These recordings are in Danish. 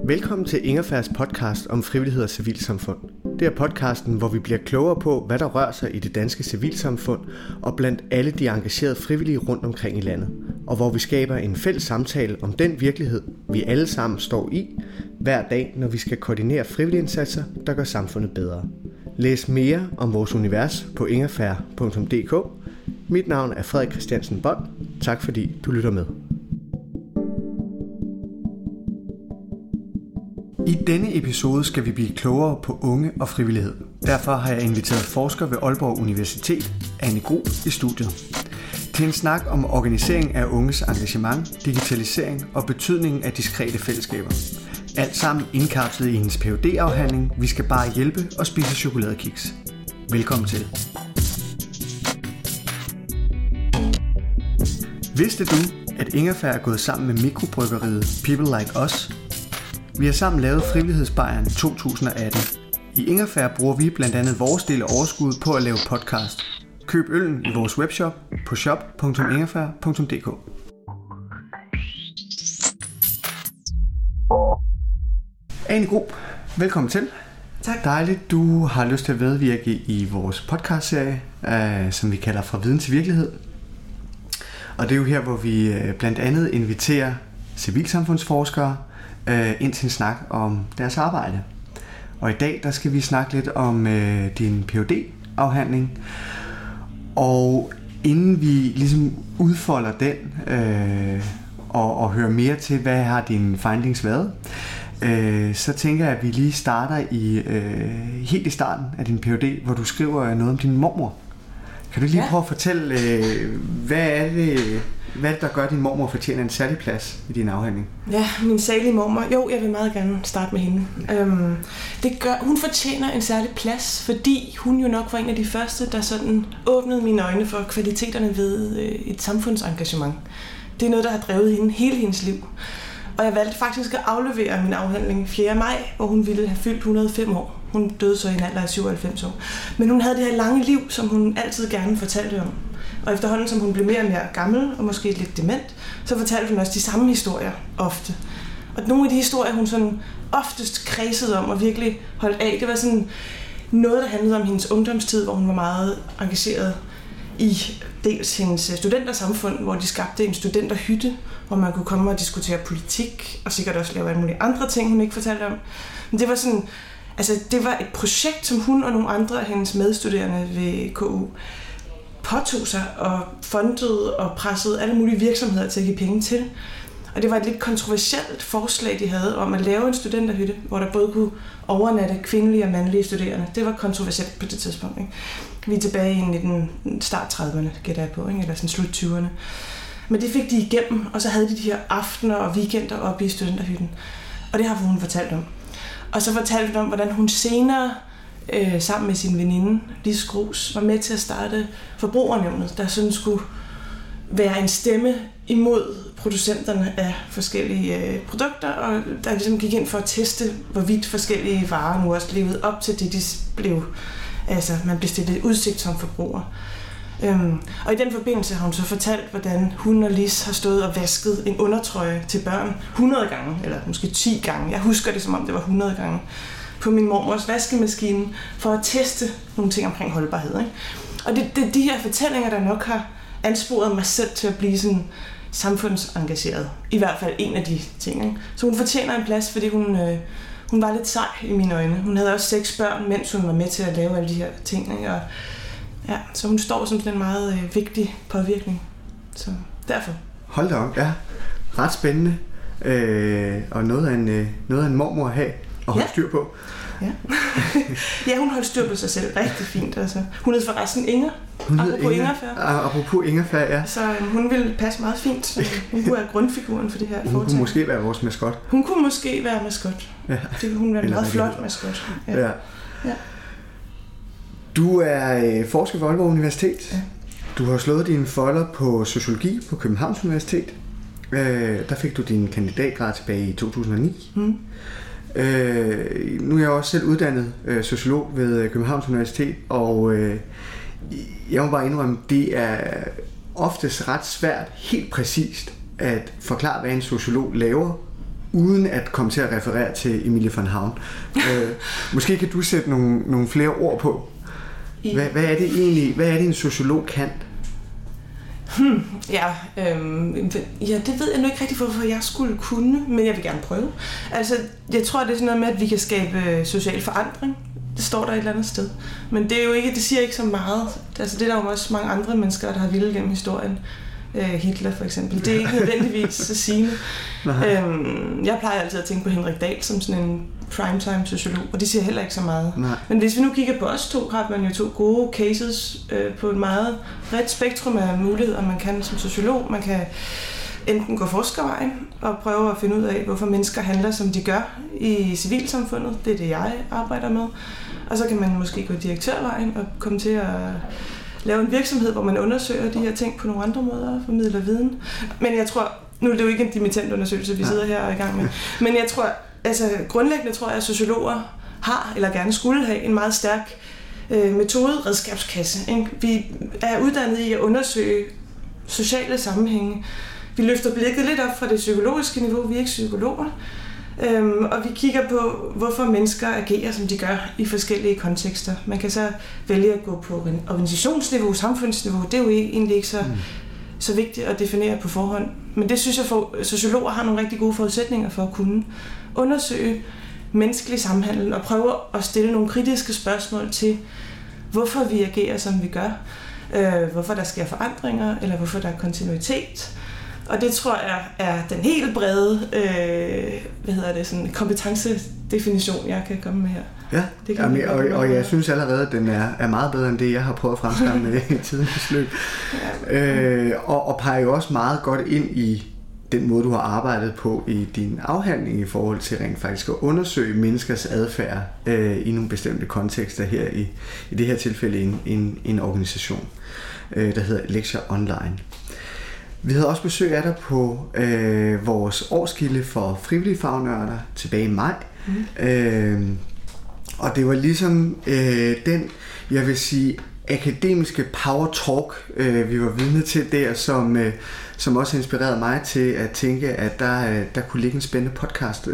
Velkommen til Ingefærs podcast om frivillighed og civilsamfund. Det er podcasten, hvor vi bliver klogere på, hvad der rører sig i det danske civilsamfund og blandt alle de engagerede frivillige rundt omkring i landet. Og hvor vi skaber en fælles samtale om den virkelighed, vi alle sammen står i hver dag, når vi skal koordinere frivillige indsatser, der gør samfundet bedre. Læs mere om vores univers på ingefær.dk. Mit navn er Frederik Christiansen Bold. Tak fordi du lytter med. I denne episode skal vi blive klogere på unge og frivillighed. Derfor har jeg inviteret forsker ved Aalborg Universitet, Anne Grub, i studiet. Til en snak om organisering af unges engagement, digitalisering og betydningen af diskrete fællesskaber. Alt sammen indkapslet i hendes Ph.D.-afhandling Vi skal bare hjælpe og spise chokoladekiks. Velkommen til. Vidste du, at Ingefær er gået sammen med mikrobryggeriet People Like Us? Vi har sammen lavet Frivillighedsbajeren 2018. I Ingefær bruger vi blandt andet vores del af overskuddet på at lave podcast. Køb øllen i vores webshop på shop.ingefær.dk. Anne Grub, velkommen til. Tak. Dejligt, du har lyst til at medvirke i vores podcastserie, som vi kalder Fra viden til virkelighed. Og det er jo her, hvor vi blandt andet inviterer civilsamfundsforskere ind til en snak om deres arbejde. Og i dag, der skal vi snakke lidt om din Ph.D.-afhandling. Og inden vi ligesom udfolder den og hører mere til, hvad har dine findings været, så tænker jeg, at vi lige starter helt i starten af din Ph.D., hvor du skriver noget om din mormor. Kan du lige prøve at fortælle, hvad er det, der gør, at din mormor fortjener en særlig plads i din afhandling? Ja, min salige mormor. Jo, jeg vil meget gerne starte med hende. Hun fortjener en særlig plads, fordi hun jo nok var en af de første, der sådan åbnede mine øjne for kvaliteterne ved et samfundsengagement. Det er noget, der har drevet hende hele hendes liv. Og jeg valgte faktisk at aflevere min afhandling 4. maj, hvor hun ville have fyldt 105 år. Hun døde så i en alder af 97 år. Men hun havde det her lange liv, som hun altid gerne fortalte om. Og efterhånden, som hun blev mere og mere gammel, og måske lidt dement, så fortalte hun også de samme historier ofte. Og nogle af de historier, hun sådan oftest kredsede om og virkelig holdt af, det var sådan noget, der handlede om hendes ungdomstid, hvor hun var meget engageret i dels hendes studentersamfund, hvor de skabte en studenterhytte, hvor man kunne komme og diskutere politik, og sikkert også lave alle mulige andre ting, hun ikke fortalte om. Men det var sådan, det var et projekt, som hun og nogle andre af hendes medstuderende ved KU påtog sig og fondede og pressede alle mulige virksomheder til at give penge til. Og det var et lidt kontroversielt forslag, de havde om at lave en studenterhytte, hvor der både kunne overnatte kvindelige og mandlige studerende. Det var kontroversielt på det tidspunkt. Ikke? Vi er tilbage i start 30'erne, gætter jeg på, ikke? Eller sådan slut 20'erne. Men det fik de igennem, og så havde de her aftener og weekender oppe i studenterhytten. Og det har hun fortalt om. Og så fortalte hun om, hvordan hun senere sammen med sin veninde, Lis Grus, var med til at starte Forbrugernævnet, der sådan skulle være en stemme imod producenterne af forskellige produkter, og der ligesom gik ind for at teste, hvorvidt forskellige varer nu også levede op til det, de blev, man blev stillet i udsigt som forbruger. Og i den forbindelse har hun så fortalt, hvordan hun og Lis har stået og vasket en undertrøje til børn 100 gange, eller måske 10 gange. Jeg husker det, som om det var 100 gange. På min mormors vaskemaskine for at teste nogle ting omkring holdbarhed. Ikke? Og det er de her fortællinger, der nok har ansporet mig selv til at blive sådan samfundsengageret. I hvert fald en af de ting. Ikke? Så hun fortjener en plads, fordi hun var lidt sej i mine øjne. Hun havde også 6 børn, mens hun var med til at lave alle de her ting. Ikke? Og ja, så hun står som sådan en meget vigtig påvirkning. Så derfor. Hold da op, ja. Ret spændende. Og noget af en mormor at have og holde styr på. Ja. Ja, hun holdt styr på sig selv rigtig fint. Altså. Hun hed forresten Inger. Apropos Ingefær. Apropos Ingefær, ja. Så hun ville passe meget fint. Så hun kunne være grundfiguren for det her foretagende. Hun kunne måske være vores maskot. Hun kunne måske være maskot. Ja. Det kunne hun være en meget flot maskot. Ja. Du er forsker ved Aalborg Universitet. Ja. Du har slået dine folder på sociologi på Københavns Universitet. Der fik du din kandidatgrad tilbage i 2009. Nu er jeg også selv uddannet sociolog ved Københavns Universitet, og jeg må bare indrømme, det er oftest ret svært helt præcist at forklare, hvad en sociolog laver, uden at komme til at referere til Emilie von Havn. Måske kan du sætte nogle flere ord på. Hvad er det egentlig, hvad er det en sociolog kan? Det ved jeg nu ikke rigtig, hvorfor jeg skulle kunne, men jeg vil gerne prøve. Altså, jeg tror, det er sådan noget med, at vi kan skabe social forandring. Det står der et eller andet sted. Men det er jo ikke, det siger ikke så meget. Altså, det er der jo også mange andre mennesker, der har villet gennem historien. Hitler for eksempel. Det er ikke nødvendigvis så sigende. Jeg plejer altid at tænke på Henrik Dahl som sådan en primetime sociolog, og det siger heller ikke så meget. Nej. Men hvis vi nu kigger på os to, har man jo 2 gode cases på et meget bredt spektrum af muligheder, man kan som sociolog. Man kan enten gå forskervejen og prøve at finde ud af, hvorfor mennesker handler, som de gør i civilsamfundet. Det er det, jeg arbejder med. Og så kan man måske gå direktørvejen og komme til at lave en virksomhed, hvor man undersøger de her ting på nogle andre måder og formidler viden. Men jeg tror, nu er det jo ikke en dimittentundersøgelse, vi sidder her og er i gang med, men jeg tror, altså grundlæggende tror jeg, at sociologer har, eller gerne skulle have, en meget stærk metode-redskabskasse. Ikke? Vi er uddannet i at undersøge sociale sammenhænge. Vi løfter blikket lidt op fra det psykologiske niveau, vi er ikke psykologer. Og vi kigger på, hvorfor mennesker agerer, som de gør i forskellige kontekster. Man kan så vælge at gå på organisationsniveau, samfundsniveau. Det er jo egentlig ikke så vigtigt at definere på forhånd. Men det synes jeg, at sociologer har nogle rigtig gode forudsætninger for at kunne undersøge menneskelig samhandel og prøve at stille nogle kritiske spørgsmål til, hvorfor vi agerer, som vi gør. Hvorfor der sker forandringer, eller hvorfor der er kontinuitet. Og det tror jeg er den helt brede kompetencedefinition, jeg kan komme med her. Ja, og jeg synes allerede, at den er meget bedre end det, jeg har prøvet at fremskamme med i tidens løb. Og peger jo også meget godt ind i den måde, du har arbejdet på i din afhandling i forhold til rent faktisk at undersøge menneskers adfærd i nogle bestemte kontekster her i det her tilfælde en organisation, der hedder Lektier Online. Vi havde også besøg af dig på vores årsgilde for frivillige fagnørder tilbage i maj. Og det var ligesom den, jeg vil sige, akademiske power talk, vi var vidne til der, som også inspirerede mig til at tænke, at der kunne ligge en spændende podcast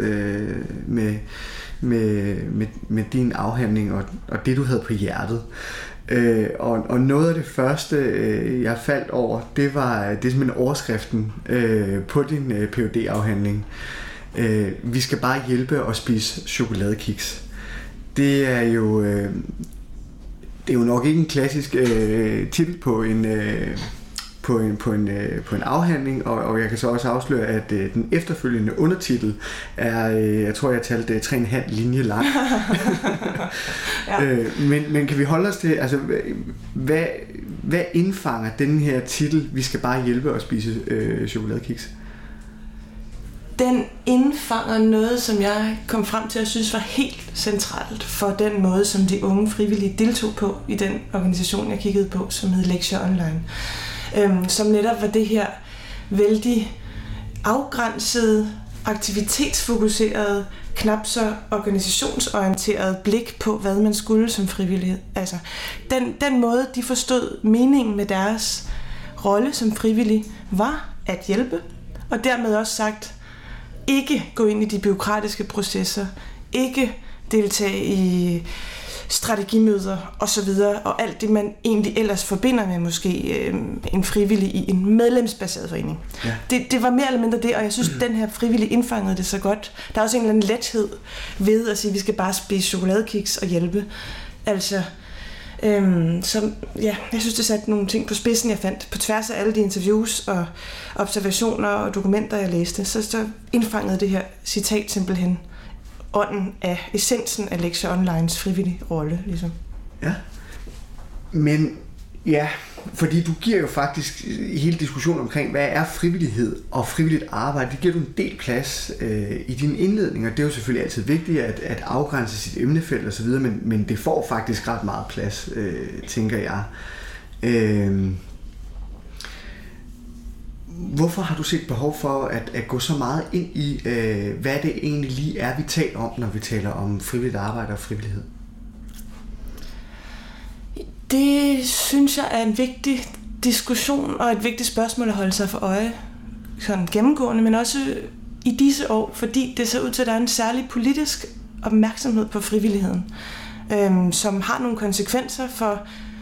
med din afhandling og det, du havde på hjertet. Og noget af det første, jeg faldt over, det er simpelthen overskriften på din Ph.D.-afhandling. Vi skal bare hjælpe at spise chokoladekiks. Det er jo nok ikke en klassisk titel på en afhandling, og jeg kan så også afsløre, at den efterfølgende undertitel er, jeg tror jeg talte 3,5 linje lang. Ja. Men kan vi holde os til, altså hvad indfanger den her titel, vi skal bare hjælpe at spise chokoladekiks? Den indfanger noget, som jeg kom frem til at synes var helt centralt for den måde, som de unge frivillige deltog på i den organisation, jeg kiggede på, som hed Lektier Online. Som netop var det her vældig afgrænsede, aktivitetsfokuserede, knap så organisationsorienteret blik på, hvad man skulle som frivillighed. Altså, den måde, de forstod meningen med deres rolle som frivillig, var at hjælpe, og dermed også sagt, ikke gå ind i de bureaukratiske processer, ikke deltage i strategimøder osv., og alt det, man egentlig ellers forbinder med måske en frivillig i en medlemsbaseret forening. Ja. Det var mere eller mindre det, og jeg synes, den her frivillige indfangede det så godt. Der er også en eller anden lethed ved at sige, at vi skal bare spise chokoladekiks og hjælpe. Altså, jeg synes, det satte nogle ting på spidsen, jeg fandt. På tværs af alle de interviews og observationer og dokumenter, jeg læste, så indfangede det her citat simpelthen ånden af essensen af Lektier Onlines frivillige rolle, ligesom. Ja, men ja, fordi du giver jo faktisk i hele diskussionen omkring, hvad er frivillighed og frivilligt arbejde, det giver du en del plads i dine indledninger. Det er jo selvfølgelig altid vigtigt at afgrænse sit emnefelt og så videre, men det får faktisk ret meget plads, tænker jeg. Hvorfor har du set behov for at gå så meget ind i, hvad det egentlig lige er, vi taler om, når vi taler om frivilligt arbejde og frivillighed? Det synes jeg er en vigtig diskussion og et vigtigt spørgsmål at holde sig for øje, sådan gennemgående, men også i disse år, fordi det ser ud til, at der er en særlig politisk opmærksomhed på frivilligheden, som har nogle konsekvenser for,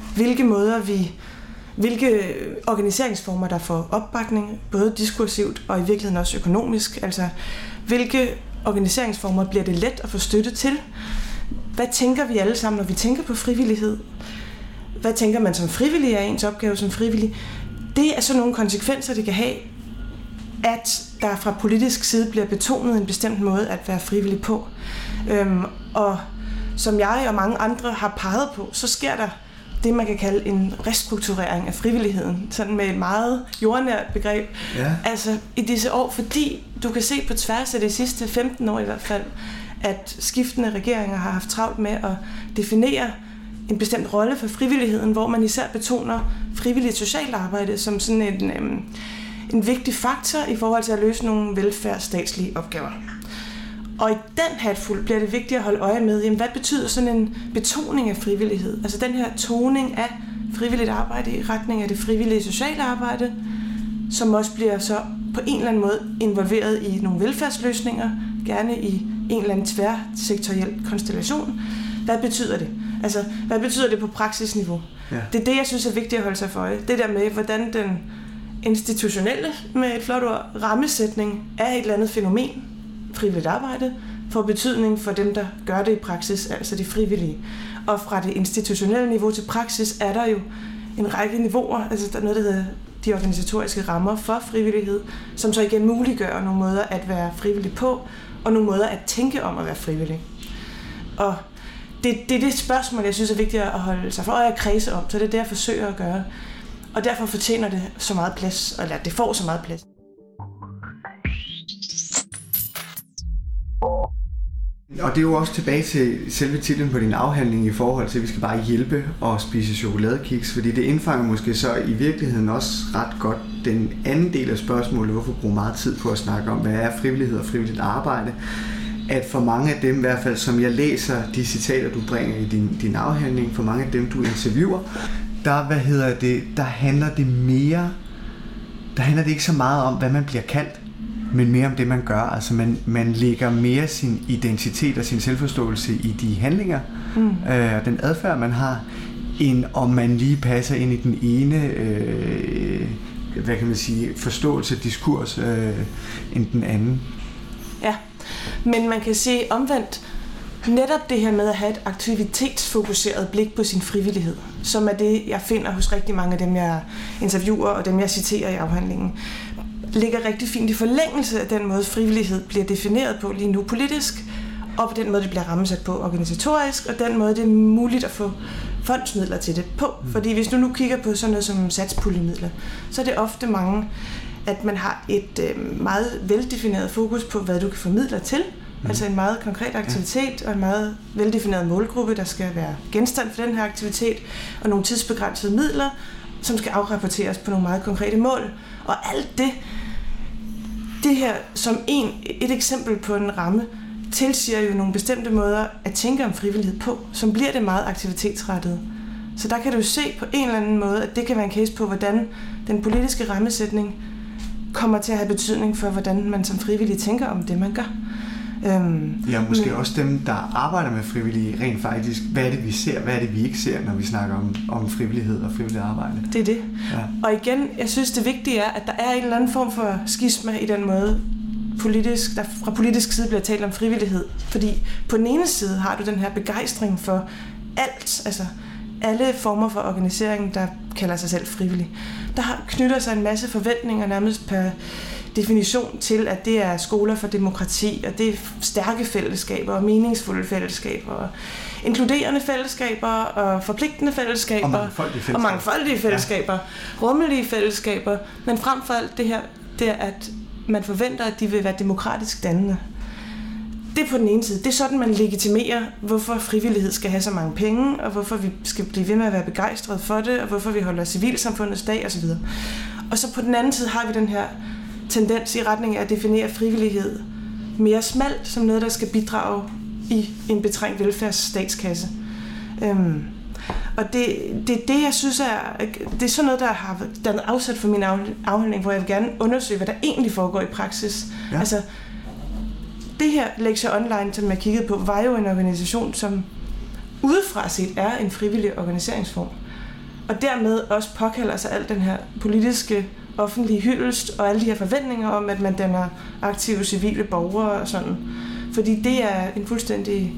hvilke organiseringsformer, der får opbakning, både diskursivt og i virkeligheden også økonomisk. Altså, hvilke organiseringsformer bliver det let at få støtte til? Hvad tænker vi alle sammen, når vi tænker på frivillighed? Hvad tænker man som frivillig er ens opgave som frivillig? Det er så nogle konsekvenser, det kan have, at der fra politisk side bliver betonet en bestemt måde at være frivillig på. Og som jeg og mange andre har peget på, så sker der det, man kan kalde en restrukturering af frivilligheden, sådan med et meget jordnært begreb. Ja. Altså i disse år, fordi du kan se på tværs af de sidste 15 år i hvert fald, at skiftende regeringer har haft travlt med at definere en bestemt rolle for frivilligheden, hvor man især betoner frivilligt socialt arbejde som sådan en vigtig faktor i forhold til at løse nogle velfærdsstatslige opgaver. Og i den hatfuld bliver det vigtigt at holde øje med, jamen, hvad betyder sådan en betoning af frivillighed? Altså den her toning af frivilligt arbejde i retning af det frivillige sociale arbejde, som også bliver så på en eller anden måde involveret i nogle velfærdsløsninger, gerne i en eller anden tværsektoriel konstellation. Hvad betyder det? Altså, hvad betyder det på praksisniveau? Ja. Det er det, jeg synes er vigtigt at holde sig for øje. Det der med, hvordan den institutionelle, med et flot ord, rammesætning af et eller andet fænomen, frivilligt arbejde, får betydning for dem, der gør det i praksis, altså de frivillige. Og fra det institutionelle niveau til praksis er der jo en række niveauer, altså der er noget, der hedder de organisatoriske rammer for frivillighed, som så igen muliggør nogle måder at være frivillig på, og nogle måder at tænke om at være frivillig. Og det er det spørgsmål, jeg synes er vigtigt at holde sig for øje og kredse om, så det er det, jeg forsøger at gøre. Og derfor fortjener det så meget plads, eller det får så meget plads. Og det er jo også tilbage til selve titlen på din afhandling i forhold til, at vi skal bare hjælpe og spise chokoladekiks, fordi det indfanger måske så i virkeligheden også ret godt den anden del af spørgsmålet, hvorfor bruge meget tid på at snakke om, hvad er frivillighed og frivilligt arbejde. At for mange af dem, i hvert fald som jeg læser de citater, du bringer i din afhandling, for mange af dem, du interviewer, der handler det ikke så meget om, hvad man bliver kaldt, men mere om det, man gør. Altså man lægger mere sin identitet og sin selvforståelse i de handlinger og den adfærd, man har, end om man lige passer ind i den ene hvad kan man sige, forståelse, diskurs end den anden. Ja, men man kan se omvendt netop det her med at have et aktivitetsfokuseret blik på sin frivillighed, som er det, jeg finder hos rigtig mange af dem, jeg interviewer og dem, jeg citerer i afhandlingen, ligger rigtig fint i forlængelse af den måde, frivillighed bliver defineret på lige nu politisk, og på den måde, det bliver rammesat på organisatorisk, og den måde, det er muligt at få fondsmidler til det på. Fordi hvis du nu kigger på sådan noget som satspuljemidler, så er det ofte mange, at man har et meget veldefineret fokus på, hvad du kan få midler til. Altså en meget konkret aktivitet og en meget veldefineret målgruppe, der skal være genstand for den her aktivitet, og nogle tidsbegrænsede midler, som skal afrapporteres på nogle meget konkrete mål. Og alt det her som et eksempel på en ramme, tilsiger jo nogle bestemte måder at tænke om frivillighed på, som bliver det meget aktivitetsrettet. Så der kan du se på en eller anden måde, at det kan være en case på, hvordan den politiske rammesætning kommer til at have betydning for, hvordan man som frivillig tænker om det, man gør. Ja, måske også dem, der arbejder med frivillige, rent faktisk, hvad er det, vi ser, hvad er det, vi ikke ser, når vi snakker om frivillighed og frivilligt arbejde. Det er det. Ja. Og igen, jeg synes, det vigtige er, at der er en eller anden form for skisma i den måde, der fra politisk side bliver talt om frivillighed. Fordi på den ene side har du den her begejstring for alt, altså alle former for organisering, der kalder sig selv frivillig. Der knytter sig en masse forventninger nærmest per definition til, at det er skoler for demokrati, og det er stærke fællesskaber og meningsfulde fællesskaber, og inkluderende fællesskaber og forpligtende fællesskaber og mangfoldige fællesskaber, rummelige fællesskaber, men frem for alt det her, det er, at man forventer, at de vil være demokratisk dannende. Det er på den ene side. Det er sådan, man legitimerer, hvorfor frivillighed skal have så mange penge, og hvorfor vi skal blive ved med at være begejstrede for det, og hvorfor vi holder civilsamfundets dag osv. Og så på den anden side har vi den her tendens i retning af at definere frivillighed mere smalt, som noget, der skal bidrage i en betrængt velfærdsstatskasse. Og det jeg synes det er sådan noget, der har afsat for min afhandling, hvor jeg vil gerne undersøge, hvad der egentlig foregår i praksis. Ja. Altså, det her Lektier Online, som jeg kiggede på, var jo en organisation, som udefra set er en frivillig organiseringsform. Og dermed også påkalder sig al den her politiske offentlige hyldest og alle de her forventninger om, at man danner aktive civile borgere og sådan. Fordi det er en fuldstændig,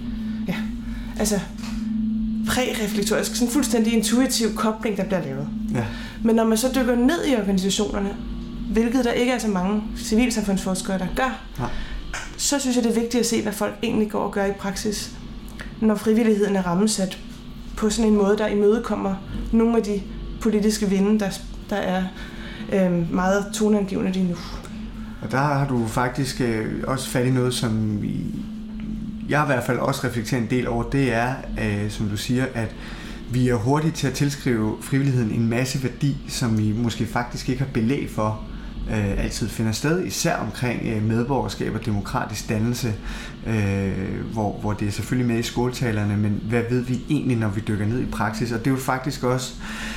præreflektorisk, sådan en fuldstændig intuitiv kobling, der bliver lavet. Ja. Men når man så dykker ned i organisationerne, hvilket der ikke er så mange civilsamfundsforskere, der gør, så synes jeg, det er vigtigt at se, hvad folk egentlig går og gør i praksis, når frivilligheden er rammesat på sådan en måde, der imødekommer nogle af de politiske vinde, der er meget toneangivende lige nu. Og der har du faktisk også fat i noget, som jeg i hvert fald også reflekterer en del over, det er, som du siger, at vi er hurtige til at tilskrive frivilligheden en masse værdi, som vi måske faktisk ikke har belæg for altid finder sted, især omkring medborgerskab og demokratisk dannelse, hvor det er selvfølgelig med i skåltalerne, men hvad ved vi egentlig, når vi dykker ned i praksis? Og det er jo faktisk også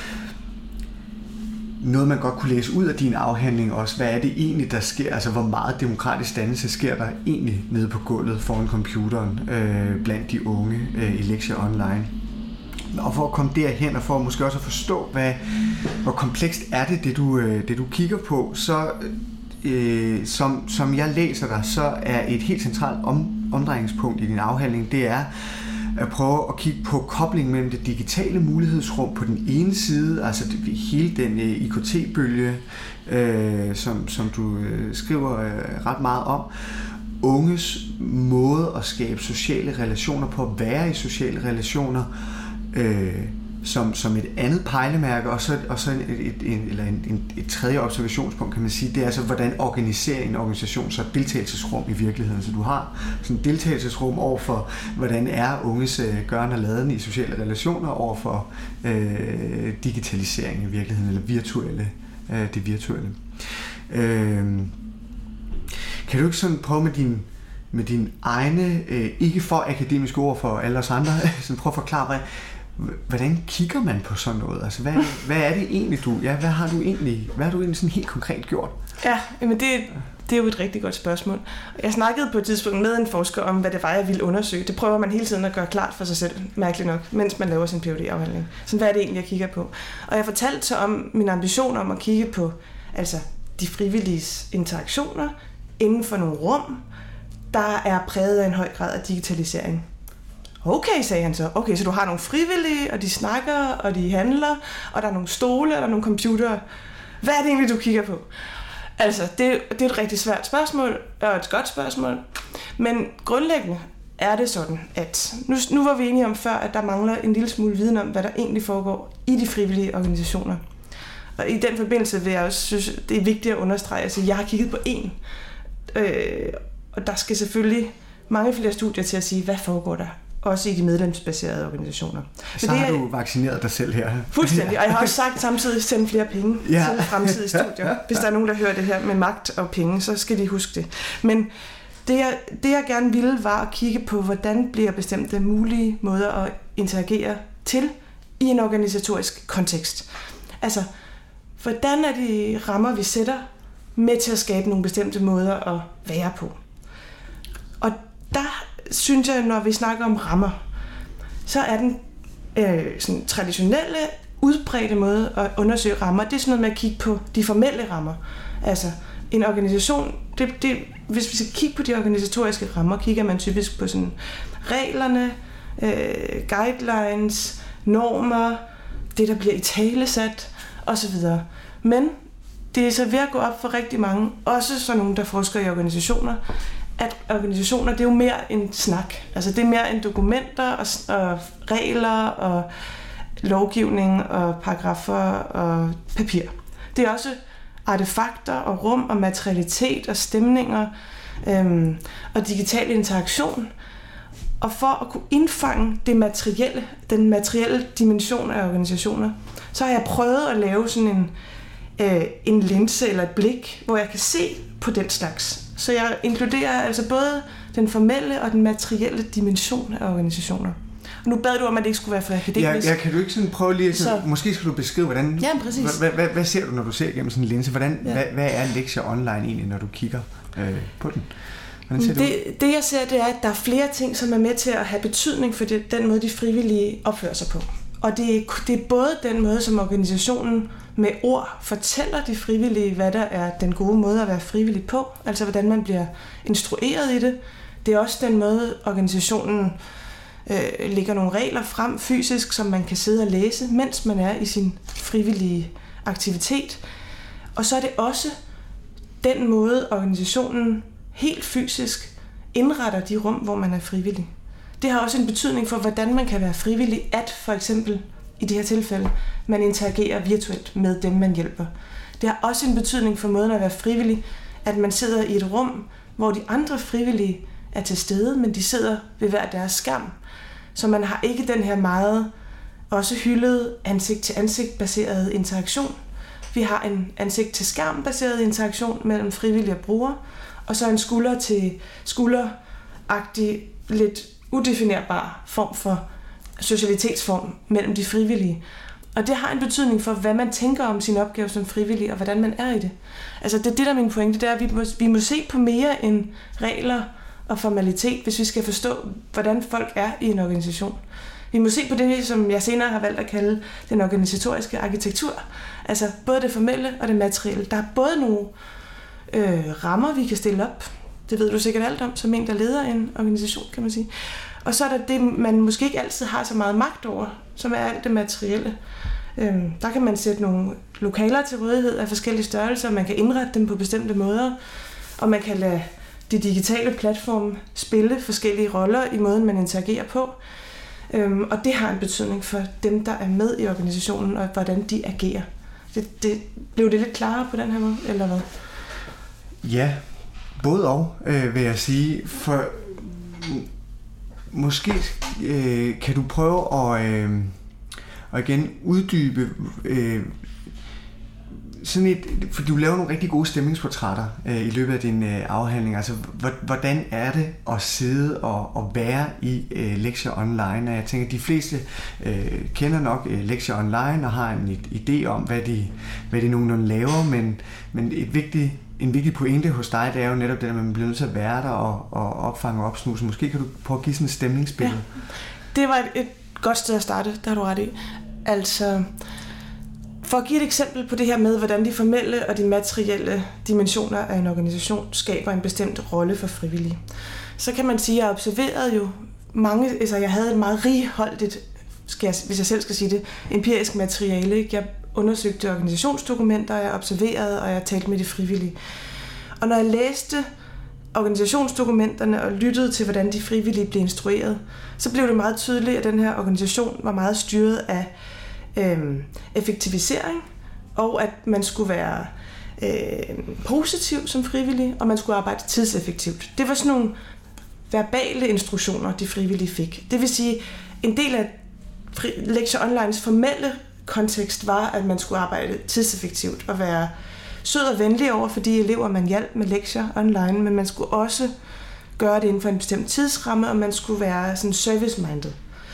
noget, man godt kunne læse ud af din afhandling også. Hvad er det egentlig, der sker? Altså, hvor meget demokratisk dannelse sker der egentlig nede på gulvet foran computeren blandt de unge i Lektier Online? Og for at komme derhen, og for måske også at forstå, hvor komplekst er det du kigger på, så som jeg læser dig, så er et helt centralt omdrejningspunkt i din afhandling, det er at prøve at kigge på koblingen mellem det digitale mulighedsrum på den ene side, altså hele den IKT-bølge, som du skriver ret meget om, unges måde at skabe sociale relationer på, at være i sociale relationer, som et andet pejlemærke, og så et tredje observationspunkt, kan man sige, det er altså, hvordan organiserer en organisation så et deltagelsesrum i virkeligheden. Så du har sådan et deltagelsesrum over for, hvordan er unges gøren og laden i sociale relationer over for digitalisering i virkeligheden, eller det virtuelle. Kan du ikke sådan prøve med dine egne, ikke for akademiske ord for alle os andre, sådan prøve at forklare, hvordan kigger man på sådan noget? Altså, hvad er det egentlig hvad har du egentlig sådan helt konkret gjort? Ja, men det er jo et rigtig godt spørgsmål. Jeg snakkede på et tidspunkt med en forsker om, hvad det var, jeg ville undersøge. Det prøver man hele tiden at gøre klart for sig selv, mærkeligt nok, mens man laver sin PhD-afhandling. Så hvad er det egentlig, jeg kigger på? Og jeg fortalte så om min ambition om at kigge på altså, de frivilliges interaktioner inden for nogle rum, der er præget af en høj grad af digitalisering. Okay, sagde han så. Okay, så du har nogle frivillige, og de snakker, og de handler, og der er nogle stole, og der er nogle computere. Hvad er det egentlig, du kigger på? Altså, det er et rigtig svært spørgsmål, og et godt spørgsmål. Men grundlæggende er det sådan, at nu var vi enige om før, at der mangler en lille smule viden om, hvad der egentlig foregår i de frivillige organisationer. Og i den forbindelse vil jeg også synes, det er vigtigt at understrege, at jeg har kigget på én. Og der skal selvfølgelig mange flere studier til at sige, hvad foregår der? Også i de medlemsbaserede organisationer. Så har du vaccineret dig selv her. Fuldstændig, og jeg har også sagt samtidig sende flere penge til fremtidige studier. Hvis der er nogen, der hører det her med magt og penge, så skal de huske det. Men det jeg gerne ville, var at kigge på, hvordan bliver bestemte mulige måder at interagere til i en organisatorisk kontekst. Altså, hvordan er de rammer, vi sætter med til at skabe nogle bestemte måder at være på? Og der synes jeg, når vi snakker om rammer, så er den sådan traditionelle, udbredte måde at undersøge rammer, det er sådan noget med at kigge på de formelle rammer. Altså, en organisation, hvis vi skal kigge på de organisatoriske rammer, kigger man typisk på sådan reglerne, guidelines, normer, det der bliver italesat, osv. Men det er så ved at gå op for rigtig mange, også så nogen, der forsker i organisationer, at organisationer, det er jo mere end snak. Altså det er mere end dokumenter og regler og lovgivning og paragraffer og papir. Det er også artefakter og rum og materialitet og stemninger og digital interaktion. Og for at kunne indfange den materielle dimension af organisationer, så har jeg prøvet at lave sådan en linse eller et blik, hvor jeg kan se på den slags. Så jeg inkluderer altså både den formelle og den materielle dimension af organisationer. Og nu bad du om, at det ikke skulle være for akademisk. Ja, kan du ikke sådan prøve lige, måske skal du beskrive, hvordan, hvad ser du, når du ser igennem sådan en linse? Hvad er Lektier Online egentlig, når du kigger på den? Hvordan ser det jeg ser, det er, at der er flere ting, som er med til at have betydning for den måde, de frivillige opfører sig på. Og det er både den måde, som organisationen med ord fortæller de frivillige, hvad der er den gode måde at være frivillig på, altså hvordan man bliver instrueret i det. Det er også den måde, organisationen lægger nogle regler frem fysisk, som man kan sidde og læse, mens man er i sin frivillige aktivitet. Og så er det også den måde, organisationen helt fysisk indretter de rum, hvor man er frivillig. Det har også en betydning for, hvordan man kan være frivillig, at for eksempel i det her tilfælde, man interagerer virtuelt med dem, man hjælper. Det har også en betydning for måden at være frivillig, at man sidder i et rum, hvor de andre frivillige er til stede, men de sidder ved hver deres skærm. Så man har ikke den her meget også hyldede ansigt-til-ansigt baseret interaktion. Vi har en ansigt-til-skærm baseret interaktion mellem frivillige og brugere, og så en skulder-til-skulder-agtig, lidt udefinerbar form for socialitetsform mellem de frivillige. Og det har en betydning for, hvad man tænker om sin opgave som frivillig, og hvordan man er i det. Altså det er det, der er min pointe, det er, at vi må se på mere end regler og formalitet, hvis vi skal forstå, hvordan folk er i en organisation. Vi må se på det, som jeg senere har valgt at kalde den organisatoriske arkitektur. Altså både det formelle og det materielle. Der er både nogle rammer, vi kan stille op. Det ved du sikkert alt om, som en, der leder en organisation, kan man sige. Og så er der det, man måske ikke altid har så meget magt over, som er alt det materielle. Der kan man sætte nogle lokaler til rådighed af forskellige størrelser, man kan indrette dem på bestemte måder, og man kan lade de digitale platforme spille forskellige roller i måden, man interagerer på. Og det har en betydning for dem, der er med i organisationen, og hvordan de agerer. Blev det lidt klarere på den her måde, eller hvad? Ja, både og, vil jeg sige. For måske kan du prøve at igen uddybe sådan et, for du laver nogle rigtig gode stemningsportrætter i løbet af din afhandling. Altså, hvordan er det at sidde og være i lektier online? Og jeg tænker, at de fleste kender nok lektier online og har en idé om, hvad de nogenlunde laver, men en vigtig pointe hos dig, det er jo netop det, at man bliver nødt til at være der og opfange og opsnuse. Måske kan du prøve at give sådan et stemningsbillede. Ja, det var et godt sted at starte, der har du ret i. Altså, for at give et eksempel på det her med, hvordan de formelle og de materielle dimensioner af en organisation skaber en bestemt rolle for frivillige, så kan man sige, at jeg observerede jo mange, altså jeg havde et meget righoldigt, hvis jeg selv skal sige det, empirisk materiale. Jeg undersøgte organisationsdokumenter, jeg observerede, og jeg talte med de frivillige. Og når jeg læste organisationsdokumenterne og lyttede til, hvordan de frivillige blev instrueret, så blev det meget tydeligt, at den her organisation var meget styret af effektivisering, og at man skulle være positiv som frivillig, og man skulle arbejde tidseffektivt. Det var sådan nogle verbale instruktioner, de frivillige fik. Det vil sige, en del af Lektier Onlines formelle kontekst var, at man skulle arbejde tidseffektivt og være sød og venlig over for de elever, man hjalp med lektier online, men man skulle også gøre det inden for en bestemt tidsramme, og man skulle være sådan service-minded.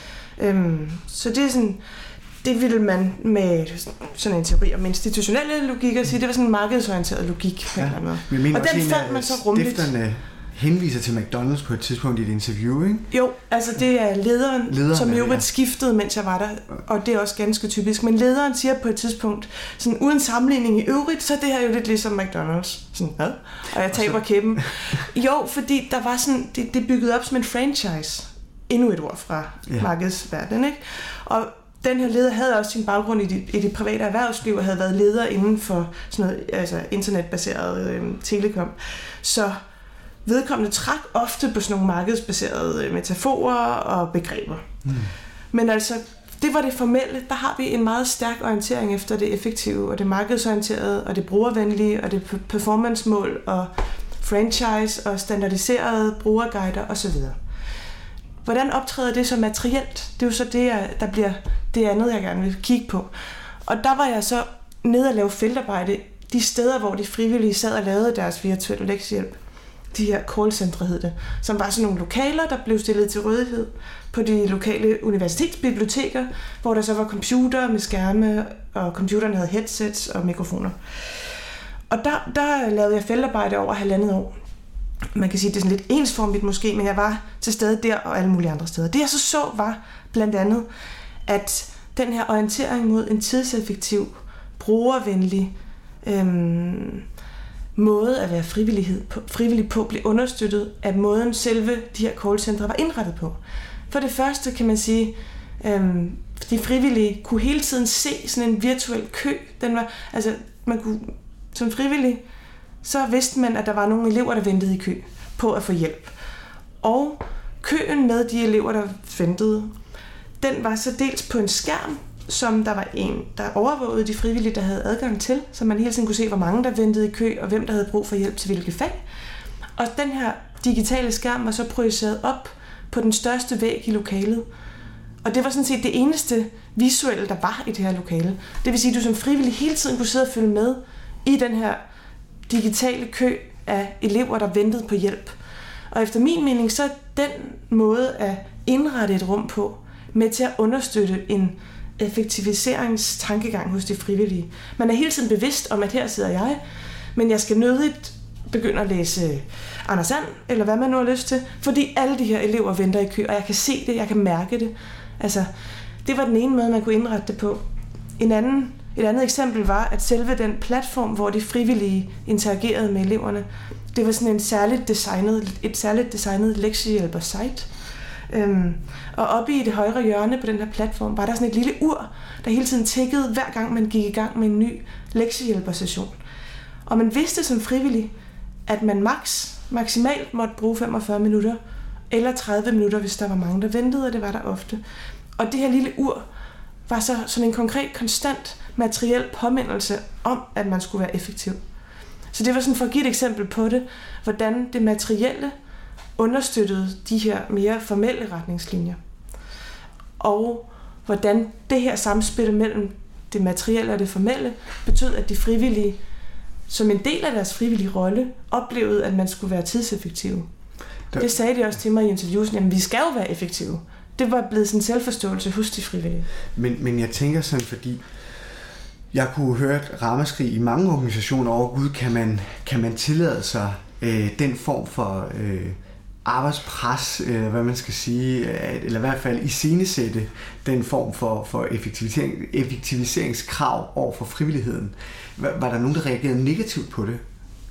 Så det er sådan, det ville man med sådan en teori om institutionelle logikker sige, det var sådan en markedsorienteret logik på en eller anden måde. Og den fandt man så rumligt. Stifterne henviser til McDonald's på et tidspunkt i et interview, ikke? Jo, altså det er lederen som jo skiftede, mens jeg var der, og det er også ganske typisk. Men lederen siger på et tidspunkt, sådan uden sammenligning i øvrigt, så det her jo lidt ligesom McDonald's. Sådan, ja. Og jeg taber kæben. Jo, fordi der var sådan, det bygget op som en franchise. Endnu et ord fra markedsverdenen, ikke? Og den her leder havde også sin baggrund i det private erhvervsliv og havde været leder inden for sådan noget, altså internetbaseret telekom. Så vedkommende trak ofte på sådan nogle markedsbaserede metaforer og begreber. Men altså, det var det formelle. Der har vi en meget stærk orientering efter det effektive og det markedsorienterede og det brugervenlige og det performancemål og franchise og standardiserede brugerguider osv. Hvordan optræder det så materielt? Det er jo så det, der bliver det andet, jeg gerne vil kigge på. Og der var jeg så nede og lave feltarbejde de steder, hvor de frivillige sad og lavede deres virtuelle lektiehjælp. De her callcentre hed det, som var sådan nogle lokaler, der blev stillet til rådighed på de lokale universitetsbiblioteker, hvor der så var computer med skærme, og computerne havde headsets og mikrofoner. Og der lavede jeg feltarbejde over 1,5 år. man kan sige, det er sådan lidt ensformigt måske, men jeg var til stede der og alle mulige andre steder. Det jeg så var blandt andet, at den her orientering mod en tidseffektiv, brugervenlig måde at være frivillig på blev understøttet af måden selve de her callcentre var indrettet på. For det første kan man sige, de frivillige kunne hele tiden se sådan en virtuel kø. Man kunne som frivillig, så vidste man, at der var nogle elever, der ventede i kø på at få hjælp. Og køen med de elever, der ventede, den var så dels på en skærm, som der var en, der overvågede de frivillige, der havde adgang til, så man hele tiden kunne se, hvor mange der ventede i kø, og hvem der havde brug for hjælp til hvilke fag. Og den her digitale skærm var så projiceret op på den største væg i lokalet. Og det var sådan set det eneste visuelle, der var i det her lokale. Det vil sige, at du som frivillig hele tiden kunne sidde og følge med i den her digitale kø af elever, der ventede på hjælp. Og efter min mening, så er den måde at indrette et rum på, med til at understøtte en effektiviseringstankegang hos de frivillige. Man er hele tiden bevidst om, at her sidder jeg, men jeg skal nødigt begynde at læse Anders And, eller hvad man nu har lyst til, fordi alle de her elever venter i kø, og jeg kan se det, jeg kan mærke det. Altså, det var den ene måde, man kunne indrette det på. Et andet eksempel var, at selve den platform, hvor de frivillige interagerede med eleverne, det var sådan et særligt designet lektiehjælper-site. Og oppe i det højre hjørne på den her platform, var der sådan et lille ur, der hele tiden tikkede, hver gang man gik i gang med en ny lektiehjælper-session. Og man vidste som frivillig, at man maksimalt måtte bruge 45 minutter, eller 30 minutter, hvis der var mange, der ventede, og det var der ofte. Og det her lille ur var så sådan en konkret, konstant materiel påmindelse om, at man skulle være effektiv. Så det var sådan for at give et eksempel på det, hvordan det materielle understøttede de her mere formelle retningslinjer. Og hvordan det her samspil mellem det materielle og det formelle betød, at de frivillige, som en del af deres frivillige rolle, oplevede, at man skulle være tidseffektive. Det sagde de også til mig i interviewen, jamen vi skal jo være effektive. Det var blevet sådan en selvforståelse hos de frivillige. Men jeg tænker sådan, fordi jeg kunne høre et ramaskrig i mange organisationer over, gud, kan man tillade sig den form for arbejdspres, eller hvad man skal sige, eller i hvert fald iscenesætte den form for effektiviseringskrav over for frivilligheden. Var der nogen, der reagerede negativt på det?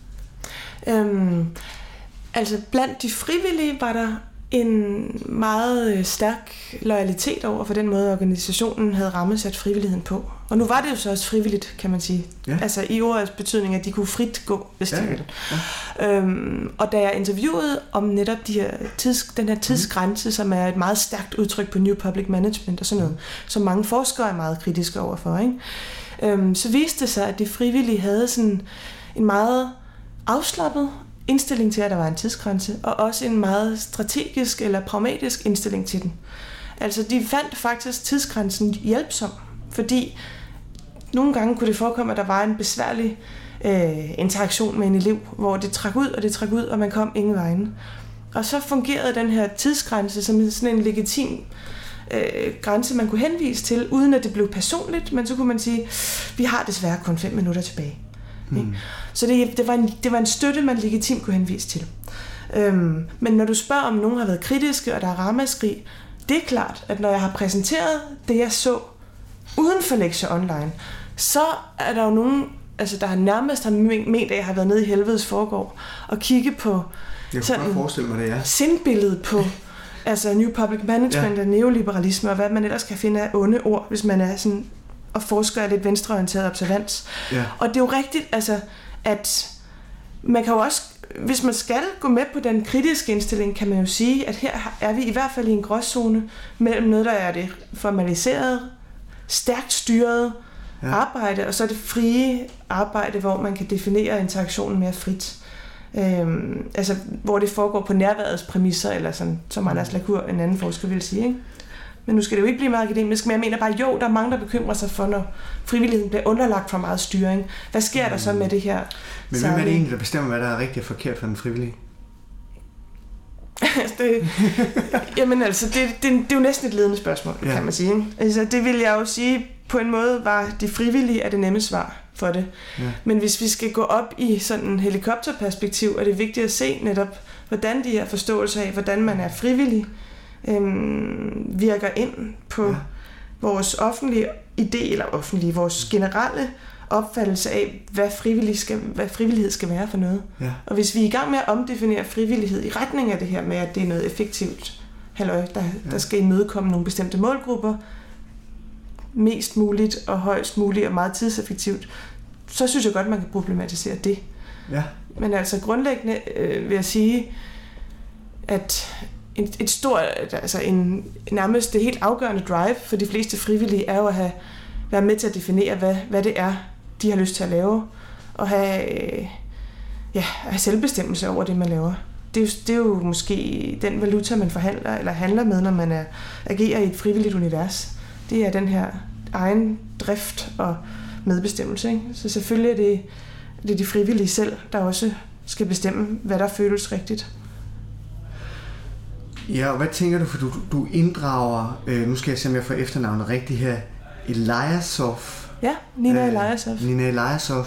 Altså blandt de frivillige var der en meget stærk loyalitet over for den måde, organisationen havde rammesat frivilligheden på. Og nu var det jo så også frivilligt, kan man sige. Ja. Altså i ordets betydning, at de kunne frit gå, hvis de ville. Ja. Og da jeg interviewede om netop den her tidsgrænse, som er et meget stærkt udtryk på New Public Management og sådan noget, som mange forskere er meget kritiske overfor, ikke? Så viste det sig, at de frivillige havde sådan en meget afslappet indstilling til, at der var en tidsgrænse, og også en meget strategisk eller pragmatisk indstilling til den. Altså, de fandt faktisk tidsgrænsen hjælpsom, fordi nogle gange kunne det forekomme, at der var en besværlig interaktion med en elev, hvor det trak ud, og man kom ingen vegne. Og så fungerede den her tidsgrænse som sådan en legitim grænse, man kunne henvise til, uden at det blev personligt, men så kunne man sige, vi har desværre kun 5 minutter tilbage. Så det var en støtte, man legitimt kunne henvise til. Men når du spørger, om nogen har været kritiske, og der er ramaskrig, det er klart, at når jeg har præsenteret det, jeg så uden for lektier online, så er der jo nogen, altså der nærmest har ment, at jeg har været nede i helvedes forgård og kigge på sådan sindbilledet på altså New Public Management og neoliberalisme og hvad man ellers kan finde af onde ord, hvis man er sådan og forsker af lidt venstreorienteret observans. Ja. Og det er jo rigtigt, altså, at man kan jo også, hvis man skal gå med på den kritiske indstilling, kan man jo sige, at her er vi i hvert fald i en gråzone mellem noget, der er det formaliserede, stærkt styrede arbejde, og så det frie arbejde, hvor man kan definere interaktionen mere frit. Altså, hvor det foregår på nærværets præmisser, eller sådan, som Anders Lacour, en anden forsker, vil sige, ikke? Men nu skal det jo ikke blive meget akademisk, men jeg mener bare, jo, der er mange, der bekymrer sig for, når frivilligheden bliver underlagt for meget styring. Hvad sker der så med det her? Men hvem er det egentlig, der bestemmer, hvad der er rigtigt og forkert for den frivillige? Jamen altså, det er jo næsten et ledende spørgsmål, kan man sige. Altså, det vil jeg jo sige, på en måde var de frivillige af det nemme svar. for det. Ja. Men hvis vi skal gå op i sådan en helikopterperspektiv, er det vigtigt at se netop, hvordan de her forståelser af, hvordan man er frivillig, virker ind på vores offentlige idé, eller vores generelle opfattelse af, hvad frivillighed skal være for noget. Ja. Og hvis vi er i gang med at omdefinere frivillighed i retning af det her med, at det er noget effektivt, der skal imødekomme nogle bestemte målgrupper, mest muligt og højst muligt og meget tidseffektivt, så synes jeg godt, man kan problematisere det. Ja. Men altså grundlæggende vil jeg sige, at et stort, nærmest det helt afgørende drive for de fleste frivillige er jo at være med til at definere, hvad det er, de har lyst til at lave, og have selvbestemmelse over det, man laver. Det er jo måske den valuta, man forhandler eller handler med, når man agerer i et frivilligt univers. Det er den her egen drift og medbestemmelse. Ikke? Så selvfølgelig er det de frivillige selv, der også skal bestemme, hvad der føles rigtigt. Ja, og hvad tænker du, for du inddrager, nu skal jeg se, om jeg får efternavnet rigtigt her, Eliasov. Ja, Nina Eliasov. Nina Eliasov.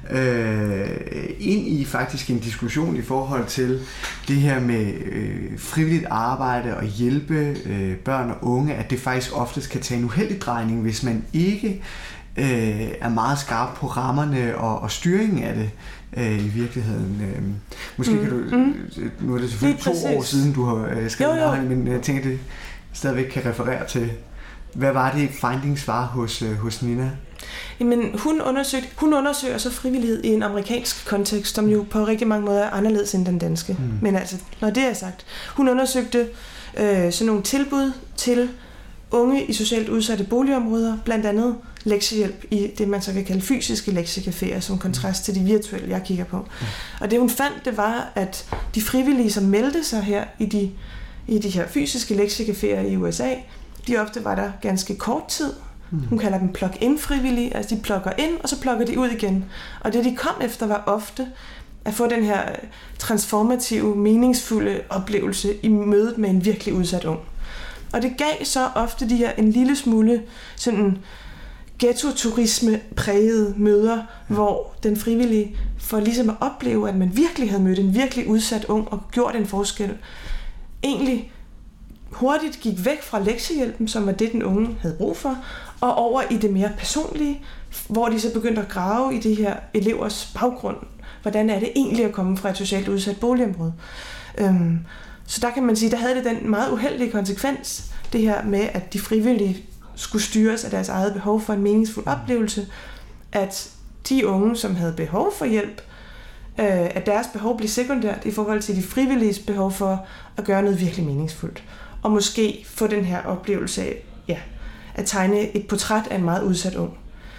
Ind i faktisk en diskussion i forhold til det her med frivilligt arbejde og hjælpe børn og unge, at det faktisk oftest kan tage en uheldig drejning, hvis man ikke er meget skarp på rammerne og styringen af det i virkeligheden. Måske kan du, nu er det selvfølgelig 2 år siden, du har skrevet noget, men jeg tænker, det stadigvæk kan referere til. Hvad var det findings var hos Nina? Jamen, hun undersøger så frivillighed i en amerikansk kontekst, som jo på rigtig mange måder er anderledes end den danske. Men altså, når det er sagt, hun undersøgte sådan nogle tilbud til unge i socialt udsatte boligområder, blandt andet lektiehjælp i det, man så kan kalde fysiske lektiecaféer, som kontrast til de virtuelle, jeg kigger på. Og det hun fandt, det var, at de frivillige, som meldte sig her i de her fysiske lektiecaféer i USA, de ofte var der ganske kort tid. Hun kalder dem plug-in-frivillige, altså de plugger ind, og så plugger de ud igen. Og det, de kom efter, var ofte at få den her transformative, meningsfulde oplevelse i mødet med en virkelig udsat ung. Og det gav så ofte de her en lille smule sådan ghetto-turisme-prægede møder, hvor den frivillige får ligesom at opleve, at man virkelig havde mødt en virkelig udsat ung og gjort en forskel. Egentlig hurtigt gik væk fra lektiehjælpen, som var det, den unge havde brug for, og over i det mere personlige, hvor de så begyndte at grave i de her elevers baggrund. Hvordan er det egentlig at komme fra et socialt udsat boligområde? Så der kan man sige, der havde det den meget uheldige konsekvens, det her med, at de frivillige skulle styres af deres eget behov for en meningsfuld oplevelse, at de unge, som havde behov for hjælp, at deres behov blev sekundært i forhold til de frivilliges behov for at gøre noget virkelig meningsfuldt. Og måske få den her oplevelse af, at tegne et portræt af en meget udsat ung.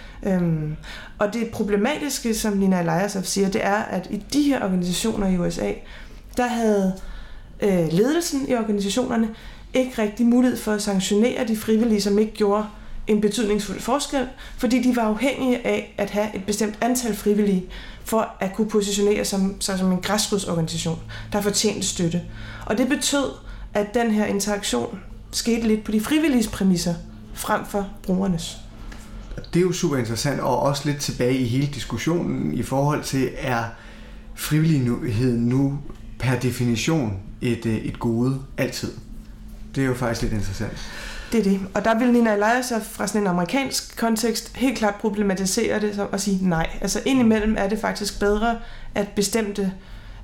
Og det problematiske, som Nina Eliasov siger, det er, at i de her organisationer i USA, der havde ledelsen i organisationerne ikke rigtig mulighed for at sanktionere de frivillige, som ikke gjorde en betydningsfuld forskel, fordi de var afhængige af at have et bestemt antal frivillige for at kunne positionere sig som en græsrodsorganisation, der fortjente støtte. Og det betød, at den her interaktion skete lidt på de frivilliges præmisser, frem for brugernes. Det er jo super interessant, og også lidt tilbage i hele diskussionen i forhold til, er frivillighed nu per definition et gode altid? Det er jo faktisk lidt interessant. Det er det. Og der vil Nina Eliasov fra sådan en amerikansk kontekst helt klart problematisere det og sige nej. Altså indimellem er det faktisk bedre, at bestemte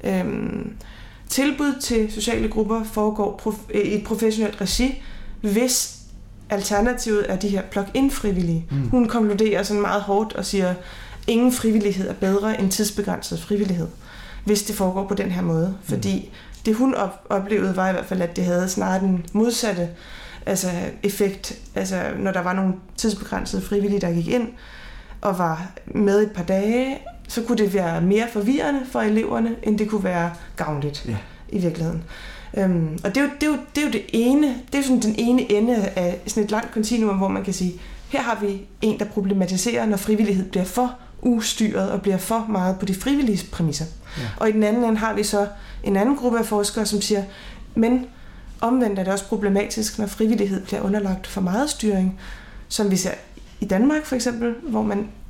tilbud til sociale grupper foregår i et professionelt regi, hvis alternativet er de her plug-in frivillige. Hun konkluderer sådan meget hårdt og siger, ingen frivillighed er bedre end tidsbegrænset frivillighed, hvis det foregår på den her måde. Fordi det hun oplevede var i hvert fald, at det havde snarere den modsatte effekt. Altså når der var nogle tidsbegrænsede frivillige, der gik ind og var med et par dage, så kunne det være mere forvirrende for eleverne, end det kunne være gavnligt i virkeligheden. Og det er jo det ene, det er jo sådan den ene ende af sådan et langt kontinuum, hvor man kan sige, her har vi en, der problematiserer, når frivillighed bliver for ustyret og bliver for meget på de frivilliges præmisser. Ja. Og i den anden ende har vi så en anden gruppe af forskere, som siger, men omvendt er det også problematisk, når frivillighed bliver underlagt for meget styring, som vi ser i Danmark for eksempel, hvor man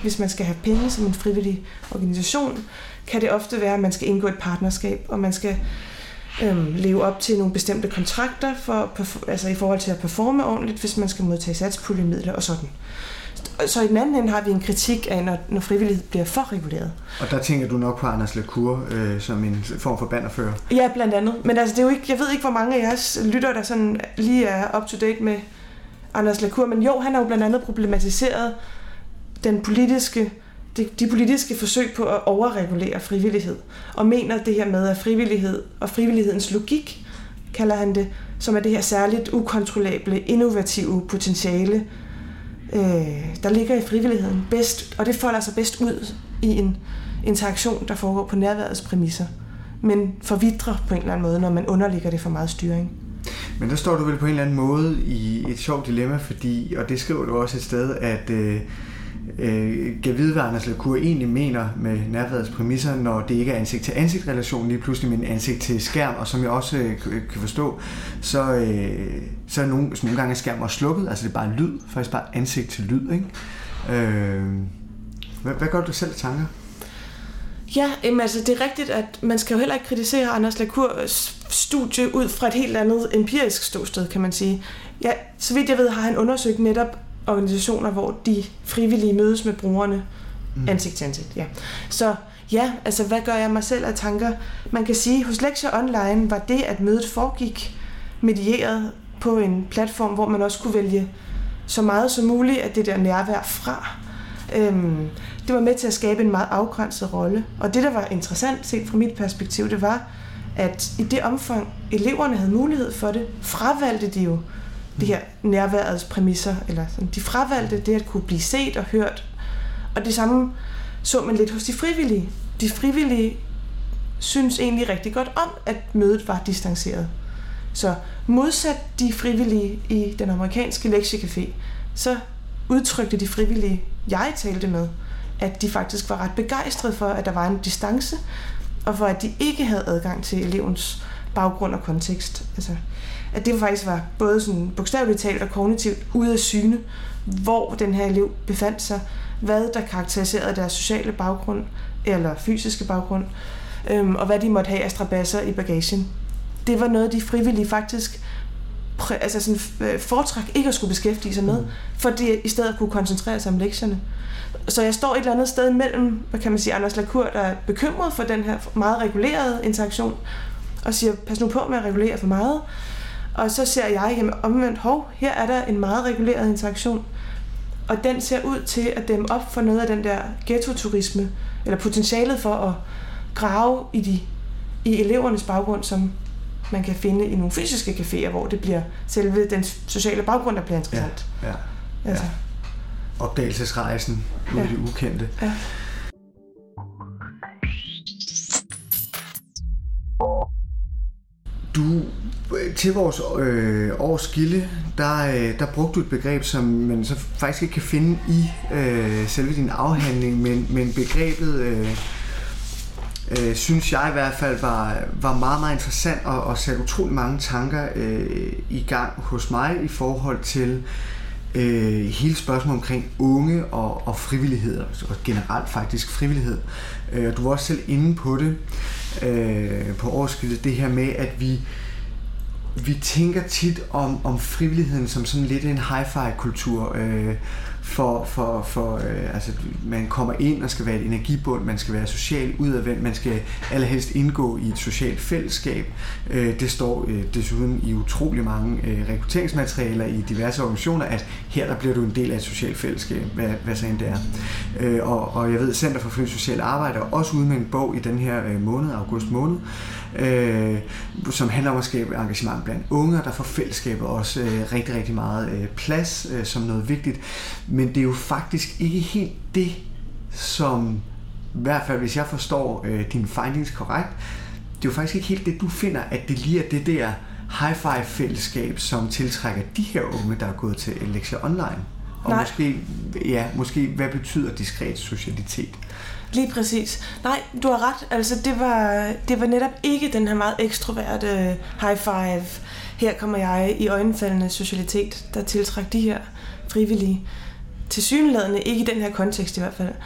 hvis man skal have penge som en frivillig organisation, kan det ofte være, at man skal indgå et partnerskab, og man skal leve op til nogle bestemte kontrakter altså i forhold til at performe ordentligt, hvis man skal modtage satspuljemidler og sådan. Så i den anden ende har vi en kritik af, når frivillighed bliver for reguleret. Og der tænker du nok på Anders Lacour som en form for bannerfører? Ja, blandt andet. Men altså, det er jo ikke, jeg ved ikke, hvor mange af jeres lytter, der sådan lige er up to date med Anders Lacour, men jo, han har jo blandt andet problematiseret de politiske forsøg på at overregulere frivillighed, og mener det her med, at frivillighed og frivillighedens logik, kalder han det, som er det her særligt ukontrollable, innovative potentiale, der ligger i frivilligheden bedst, og det folder sig bedst ud i en interaktion, der foregår på nærværets præmisser, men forvitrer på en eller anden måde, når man underlægger det for meget styring. Men der står du vel på en eller anden måde i et sjovt dilemma, fordi, og det skriver du også et sted, at kan vide, hvad Anders Lacour egentlig mener med nærværets præmisser, når det ikke er ansigt-til-ansigt-relation lige pludselig, men ansigt til skærm, og som jeg også kan forstå, så er nogle gange skærm også slukket, altså det er bare lyd, faktisk bare ansigt til lyd, ikke? Hvad gør du selv i tanker? Ja, altså det er rigtigt, at man skal jo heller ikke kritisere Anders Lacours studie ud fra et helt andet empirisk ståsted, kan man sige. Ja, så vidt jeg ved, har han undersøgt netop organisationer, hvor de frivillige mødes med brugerne ansigt til ansigt. Ja. Så ja, altså hvad gør jeg mig selv af tanker? Man kan sige, hos Lektier Online var det, at mødet foregik medieret på en platform, hvor man også kunne vælge så meget som muligt af det der nærvær fra. Det var med til at skabe en meget afgrænset rolle. Og det, der var interessant set fra mit perspektiv, det var, at i det omfang eleverne havde mulighed for det, fravalgte de jo det her nærværets præmisser, eller sådan, de fravalgte det at kunne blive set og hørt. Og det samme så man lidt hos de frivillige. De frivillige synes egentlig rigtig godt om, at mødet var distanceret. Så modsat de frivillige i den amerikanske lektiecafé, så udtrykte de frivillige, jeg talte med, at de faktisk var ret begejstrede for, at der var en distance, og for at de ikke havde adgang til elevens baggrund og kontekst. Altså, at det faktisk var både sådan bogstaveligt talt og kognitivt ude af syne, hvor den her elev befandt sig, hvad der karakteriserede deres sociale baggrund eller fysiske baggrund, og hvad de måtte have af strabasser i bagagen. Det var noget, de frivillige faktisk foretræk ikke at skulle beskæftige sig med, for de i stedet kunne koncentrere sig om lektierne. Så jeg står et eller andet sted mellem, hvad kan man sige, Anders Lacour, der er bekymret for den her meget regulerede interaktion, og siger, pas nu på med at regulere for meget. Og så ser jeg, jamen omvendt, her er der en meget reguleret interaktion, og den ser ud til at dæmme op for noget af den der ghettoturisme, eller potentialet for at grave i elevernes baggrund, som man kan finde i nogle fysiske caféer, hvor det bliver selve den sociale baggrund, der bliver interessant. Ja. Altså. Opdagelsesrejsen ud i det ukendte. Ja. Til vores årsgilde, der brugte du et begreb, som man så faktisk ikke kan finde i selve din afhandling, men begrebet synes jeg i hvert fald var meget, meget interessant og satte utrolig mange tanker i gang hos mig i forhold til hele spørgsmålet omkring unge og frivillighed, og generelt faktisk frivillighed. Du var også selv inde på det på årsskiftet, det her med, at vi tænker tit om frivilligheden som sådan lidt en hi-fi-kultur. Altså, man kommer ind og skal være et energibund, man skal være socialt udadvendt, man skal allerhelst indgå i et socialt fællesskab. Det står desuden i utrolig mange rekrutteringsmaterialer i diverse organisationer, at her der bliver du en del af et socialt fællesskab, hvad så end det er. Og jeg ved, Center for Frivilligt Socialt Arbejde er også ude med en bog i den her måned, august måned, som handler om at skabe engagement blandt unge, og der får fællesskabet også rigtig, rigtig meget plads som noget vigtigt. Men det er jo faktisk ikke helt det, som, i hvert fald hvis jeg forstår dine findings korrekt, det er jo faktisk ikke helt det, du finder, at det lige er det der hi-fi-fællesskab, som tiltrækker de her unge, der er gået til Lektier Online. Og måske, hvad betyder diskret socialitet? Lige præcis. Nej, du har ret. Altså, det var netop ikke den her meget ekstroverte high five. Her kommer jeg i øjenfaldende socialitet, der tiltrækker de her frivillige tilsyneladende, ikke i den her kontekst i hvert fald.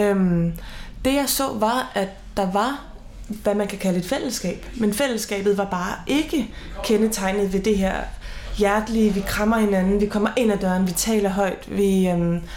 Det jeg så var, at der var, hvad man kan kalde et fællesskab, men fællesskabet var bare ikke kendetegnet ved det her hjertelige, vi krammer hinanden, vi kommer ind ad døren, vi taler højt, vi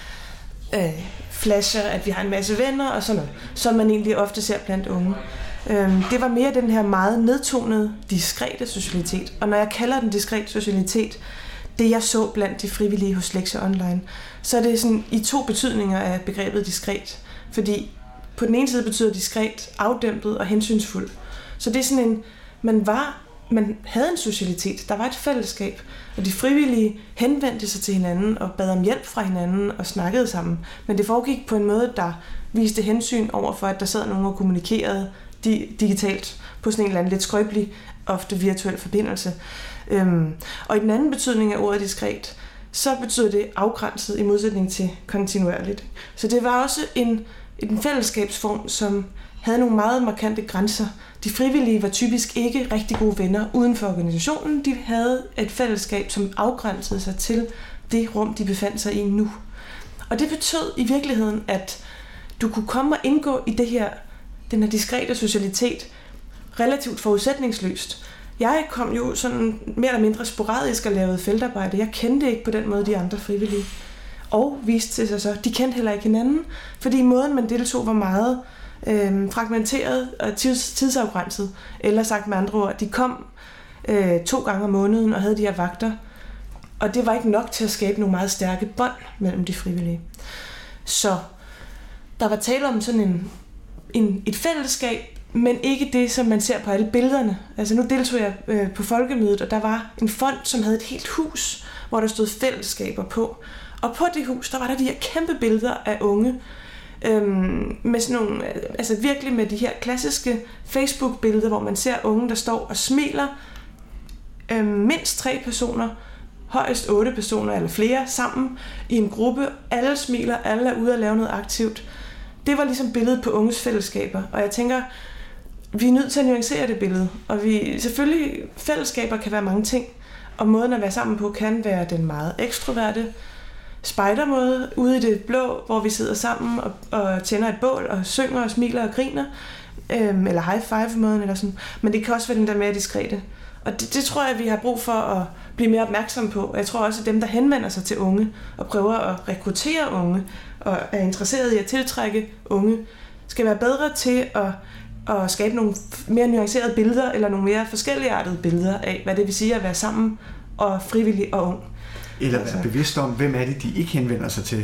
flasher, at vi har en masse venner og sådan noget, som man egentlig ofte ser blandt unge. Det var mere den her meget nedtonede, diskrete socialitet. Og når jeg kalder den diskret socialitet, det jeg så blandt de frivillige hos Lektier Online, så er det sådan i 2 betydninger af begrebet diskret. Fordi på den ene side betyder diskret afdæmpet og hensynsfuld. Så det er sådan man havde en socialitet, der var et fællesskab, og de frivillige henvendte sig til hinanden og bad om hjælp fra hinanden og snakkede sammen. Men det foregik på en måde, der viste hensyn over for, at der sad nogen og kommunikerede digitalt på sådan en eller anden lidt skrøbelig, ofte virtuel forbindelse. Og i den anden betydning af ordet diskret, så betyder det afgrænset i modsætning til kontinuerligt. Så det var også en fællesskabsform, som havde nogle meget markante grænser. De frivillige var typisk ikke rigtig gode venner uden for organisationen. De havde et fællesskab, som afgrænsede sig til det rum, de befandt sig i nu. Og det betød i virkeligheden, at du kunne komme og indgå i den her diskrete socialitet relativt forudsætningsløst. Jeg kom jo sådan mere eller mindre sporadisk og lavede feltarbejde. Jeg kendte ikke på den måde de andre frivillige. Og viste sig så, de kendte heller ikke hinanden, fordi måden man deltog var meget fragmenteret og tidsafgrænset. Eller sagt med andre ord, de kom 2 gange om måneden og havde de her vagter. Og det var ikke nok til at skabe nogle meget stærke bånd mellem de frivillige. Så der var tale om sådan et fællesskab, men ikke det, som man ser på alle billederne. Altså nu deltog jeg på folkemødet, og der var en fond, som havde et helt hus, hvor der stod fællesskaber på. Og på det hus, der var der de her kæmpe billeder af unge, med sådan nogle, altså virkelig med de her klassiske Facebook-billeder, hvor man ser unge, der står og smiler, mindst 3 personer, højst 8 personer eller flere sammen i en gruppe. Alle smiler, alle er ude at lave noget aktivt. Det var ligesom billedet på unges fællesskaber, og jeg tænker, vi er nødt til at nuancere det billede, og selvfølgelig, fællesskaber kan være mange ting, og måden at være sammen på kan være den meget ekstroverte spejdermåde ude i det blå, hvor vi sidder sammen og tænder et bål og synger og smiler og griner, eller high five-måden eller sådan. Men det kan også være den der mere diskrete. Og det tror jeg, vi har brug for at blive mere opmærksom på. Og jeg tror også, at dem, der henvender sig til unge og prøver at rekruttere unge og er interesseret i at tiltrække unge, skal være bedre til at skabe nogle mere nuancerede billeder eller nogle mere forskelligartede billeder af, hvad det vil sige at være sammen og frivillig og ung. Eller være bevidst om, hvem er det, de ikke henvender sig til,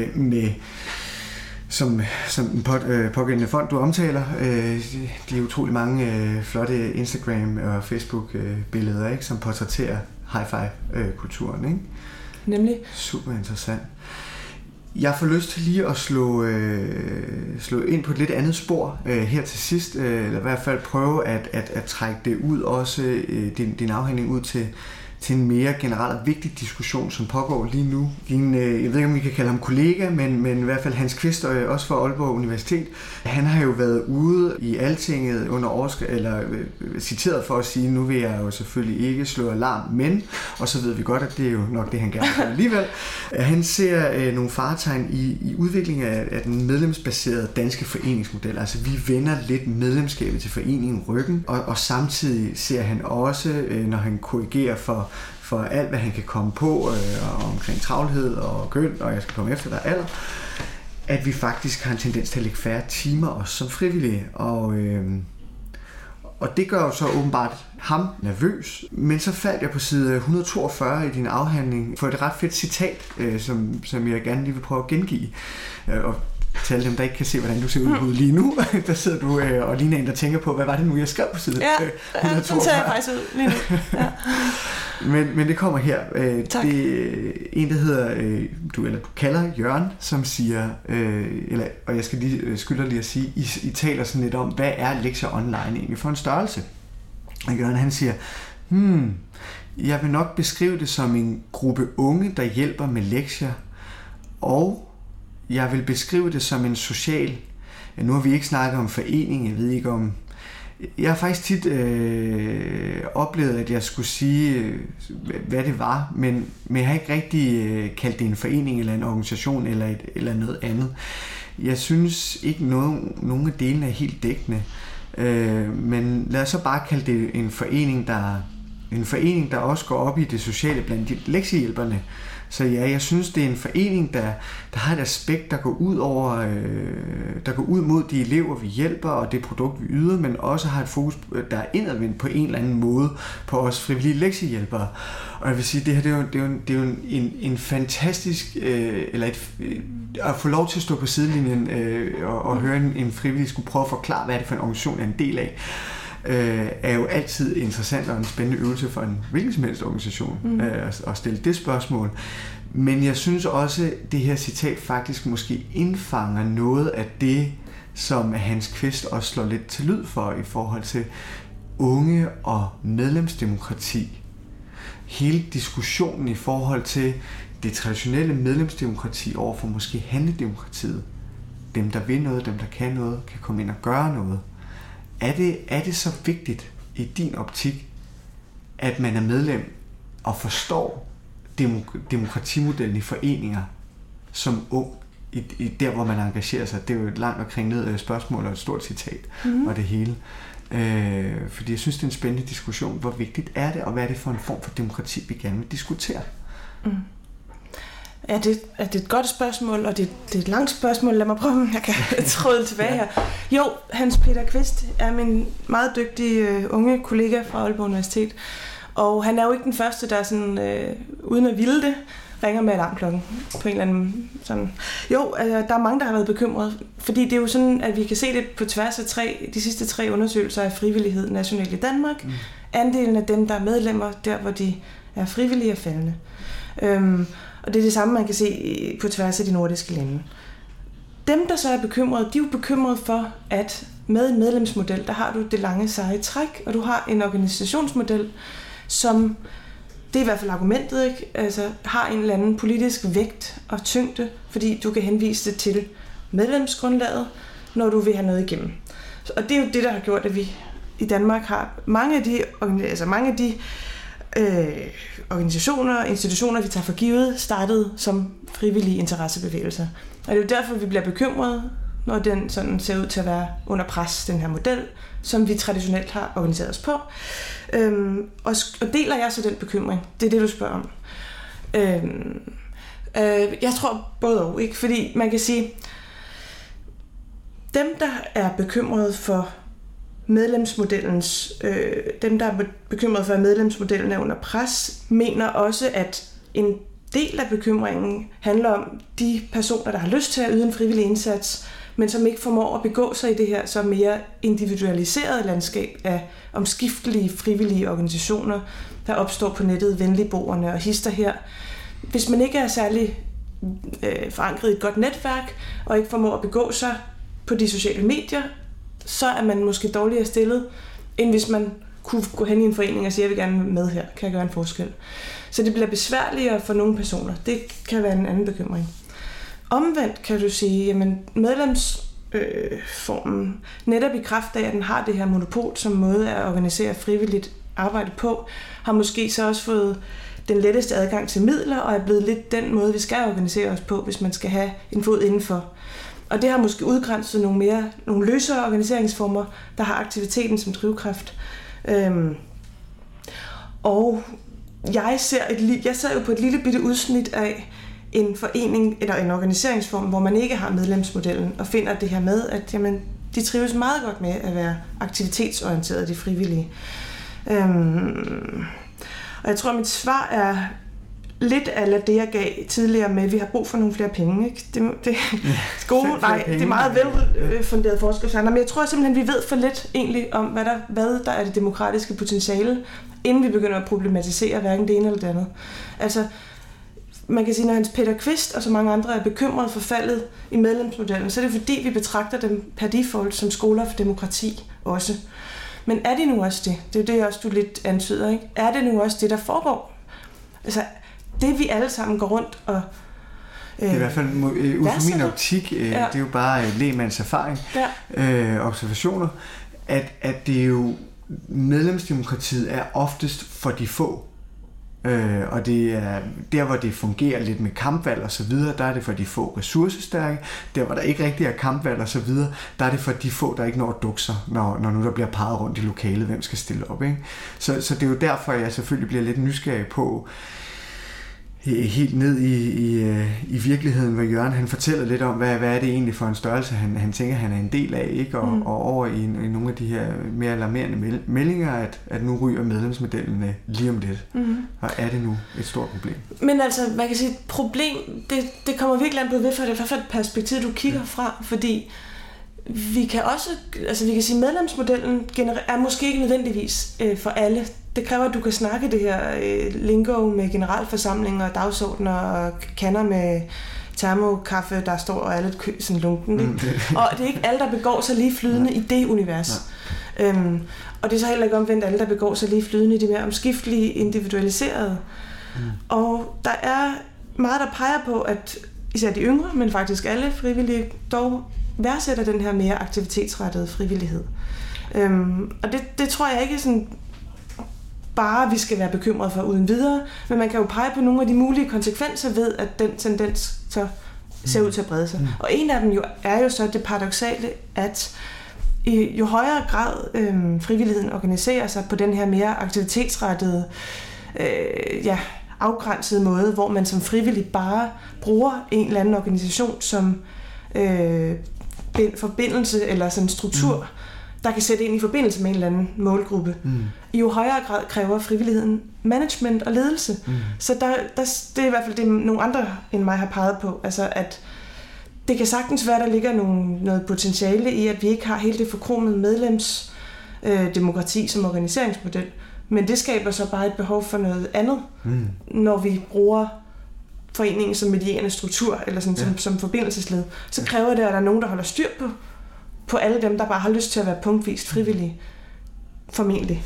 som den pågældende fond, du omtaler. De er utrolig mange flotte Instagram- og Facebook-billeder, ikke, som portrætterer high-five-kulturen. Ikke? Nemlig. Super interessant. Jeg får lyst til lige at slå ind på et lidt andet spor her til sidst, eller i hvert fald prøve at trække det ud, også din afhandling ud til en mere generel og vigtig diskussion, som pågår lige nu. Jeg ved ikke, om vi kan kalde ham kollega, men i hvert fald Hans Kvist, også fra Aalborg Universitet. Han har jo været ude i Altinget under citeret for at sige, nu vil jeg jo selvfølgelig ikke slå alarm, men, og så ved vi godt, at det er jo nok det, han gerne vil alligevel. Han ser nogle faretegn i udviklingen af den medlemsbaserede danske foreningsmodel. Altså vi vender lidt medlemskabet til foreningen ryggen, og samtidig ser han også, når han korrigerer for alt, hvad han kan komme på omkring travlhed og køn, og jeg skal komme efter dig alder, at vi faktisk har en tendens til at lægge færre timer også som frivillige. Og det gør jo så åbenbart ham nervøs. Men så faldt jeg på side 142 i din afhandling for et ret fedt citat, som jeg gerne lige vil prøve at gengive. Og til alle dem, der ikke kan se, hvordan du ser ud lige nu, der sidder du og ligner en, der tænker på, hvad var det nu, jeg skrev på side 142? Sådan ser jeg faktisk ud lige nu. Ja. Men det kommer her. Det er en, der hedder, du kalder Jørgen, som siger, og jeg skal skylder lige at sige, I taler sådan lidt om, hvad er Lektier Online egentlig for en størrelse? Og Jørgen, han siger, jeg vil nok beskrive det som en gruppe unge, der hjælper med lektier, og jeg vil beskrive det som en social, nu har vi ikke snakket om forening, jeg ved ikke om Jeg har faktisk tit oplevet, at jeg skulle sige, hvad det var, men jeg har ikke rigtig kaldt det en forening eller en organisation eller noget andet. Jeg synes ikke, nogen af delene er helt dækkende, men lad os så bare kalde det en forening, der også går op i det sociale blandt lektiehjælperne. Så ja, jeg synes, det er en forening, der har et aspekt, der går ud mod de elever, vi hjælper, og det produkt, vi yder, men også har et fokus, der er indadvendt på en eller anden måde på os frivillige lektiehjælpere. Og jeg vil sige, det her det er jo en fantastisk, at få lov til at stå på sidelinjen og høre en frivillig skulle prøve at forklare, hvad er det for en organisation, jeg er en del af. Er jo altid interessant og en spændende øvelse for en hvilken som helst organisation at stille det spørgsmål. Men jeg synes også, at det her citat faktisk måske indfanger noget af det, som Hans Kvist også slår lidt til lyd for i forhold til unge og medlemsdemokrati. Hele diskussionen i forhold til det traditionelle medlemsdemokrati overfor måske handledemokratiet. Dem, der vil noget, dem, der kan noget, kan komme ind og gøre noget. Er det så vigtigt i din optik, at man er medlem og forstår demokratimodellen i foreninger som ung, i der hvor man engagerer sig? Det er jo et langt og kringlet spørgsmål og et stort citat og det hele. Fordi jeg synes, det er en spændende diskussion. Hvor vigtigt er det, og hvad er det for en form for demokrati, vi gerne vil diskutere? Ja, det er et godt spørgsmål, og det er et langt spørgsmål. Lad mig prøve, om jeg kan tråde tilbage her. Jo, Hans Peter Kvist er min meget dygtige unge kollega fra Aalborg Universitet, og han er jo ikke den første, der sådan, uden at ville det, ringer med alarmklokken på en eller anden sådan. Jo, der er mange, der har været bekymret, fordi det er jo sådan, at vi kan se det på tværs af de sidste 3 undersøgelser af frivillighed nationalt i Danmark. Andelen af dem, der er medlemmer, der hvor de er frivillige, er faldende. Og det er det samme, man kan se på tværs af de nordiske lande. Dem, der så er bekymrede, de er jo bekymrede for, at med en medlemsmodel, der har du det lange seje træk, og du har en organisationsmodel, som, det er i hvert fald argumentet, ikke? Altså, har en eller anden politisk vægt og tyngde, fordi du kan henvise det til medlemsgrundlaget, når du vil have noget igennem. Og det er jo det, der har gjort, at vi i Danmark har mange af de organisationer og institutioner, vi tager for givet, startede som frivillige interessebevægelser. Og det er jo derfor, vi bliver bekymrede, når den sådan ser ud til at være under pres, den her model, som vi traditionelt har organiseret os på. Og deler jeg så den bekymring? Det er det, du spørger om. Jeg tror både og, ikke? Fordi man kan sige, dem, der er bekymrede for medlemsmodellens, dem, der er bekymrede for, at medlemsmodellen er under pres, mener også, at en del af bekymringen handler om de personer, der har lyst til at yde en frivillig indsats, men som ikke formår at begå sig i det her så mere individualiserede landskab af omskiftelige frivillige organisationer, der opstår på nettet, venligboerne og hister her. Hvis man ikke er særlig forankret i et godt netværk, og ikke formår at begå sig på de sociale medier, så er man måske dårligere stillet, end hvis man kunne gå hen i en forening og sige, at jeg vil gerne med her, kan jeg gøre en forskel. Så det bliver besværligere for nogle personer. Det kan være en anden bekymring. Omvendt kan du sige, at medlemsformen, netop i kraft af, at den har det her monopol som måde at organisere frivilligt arbejde på, har måske så også fået den letteste adgang til midler, og er blevet lidt den måde, vi skal organisere os på, hvis man skal have en fod indenfor. Og det har måske udgrænset nogle løsere organiseringsformer, der har aktiviteten som drivkraft. Og jeg ser jo på et lille bitte udsnit af en forening eller en organiseringsform, hvor man ikke har medlemsmodellen, og finder det her med, at jamen, de trives meget godt med at være aktivitetsorienterede, de frivillige. Og jeg tror, at mit svar er lidt af det, jeg gav tidligere med, at vi har brug for nogle flere penge. Ikke? Det er meget velfunderet forskningscenter, men jeg tror simpelthen, vi ved for lidt egentlig om, hvad der er det demokratiske potentiale, inden vi begynder at problematisere hverken det ene eller det andet. Altså, man kan sige, når Hans Peter Kvist og så mange andre er bekymrede for faldet i medlemsmodellen, så er det fordi, vi betragter dem per default som skoler for demokrati også. Men er det nu også det? Det er det også, du lidt antyder, ikke? Er det nu også det, der foregår? Altså, det vi alle sammen går rundt og Det er i hvert fald, ud fra min optik, det er jo bare lægmands erfaring, observationer, at det er jo, medlemsdemokratiet er oftest for de få. Og det er der, hvor det fungerer lidt med kampvalg og så videre, der er det for de få ressourcestærke. Der, hvor der ikke rigtig er kampvalg og så videre, der er det for de få, der ikke når at dukke sig, når nu der bliver peget rundt i lokalet, hvem skal stille op, ikke? Så det er jo derfor, jeg selvfølgelig bliver lidt nysgerrig på, helt ned i virkeligheden, hvor Jørgen han fortæller lidt om, hvad er det egentlig for en størrelse, han tænker, han er en del af, ikke? Og over i nogle af de her mere alarmerende meldinger, at nu ryger medlemsmodellen lige om lidt. Og er det nu et stort problem? Men altså, man kan sige, et problem, det kommer virkelig an på, hvad for et perspektiv, du kigger fra, fordi vi kan også, altså vi kan sige, medlemsmodellen er måske ikke nødvendigvis for alle. Det kræver, at du kan snakke det her lingo med generalforsamlinger og dagsordner og kander med termokaffe, der står og er lidt sådan lunken. Og det er ikke alle, der begår sig lige flydende i det univers. Og det er så heller ikke omvendt alle, der begår sig lige flydende i det mere omskiftelige, individualiserede. Og der er meget, der peger på, at især de yngre, men faktisk alle frivillige, dog værdsætter den her mere aktivitetsrettede frivillighed. Og det tror jeg ikke sådan bare vi skal være bekymrede for uden videre, men man kan jo pege på nogle af de mulige konsekvenser ved, at den tendens så ser ud til at brede sig. Og en af dem er jo så det paradoksale, at i jo højere grad frivilligheden organiserer sig på den her mere aktivitetsrettede, afgrænsede måde, hvor man som frivillig bare bruger en eller anden organisation som forbindelse eller sådan struktur, der kan sætte ind i forbindelse med en eller anden målgruppe. I jo højere grad kræver frivilligheden management og ledelse. Så det er i hvert fald det, nogle andre end mig har peget på. Altså at det kan sagtens være, der ligger noget potentiale i, at vi ikke har helt det forkromede medlemsdemokrati som organiseringsmodel. Men det skaber så bare et behov for noget andet, når vi bruger foreningen som medierende struktur, eller sådan, som forbindelsesled. Så kræver det, at der er nogen, der holder styr på alle dem, der bare har lyst til at være punktvist frivillige. Formentlig.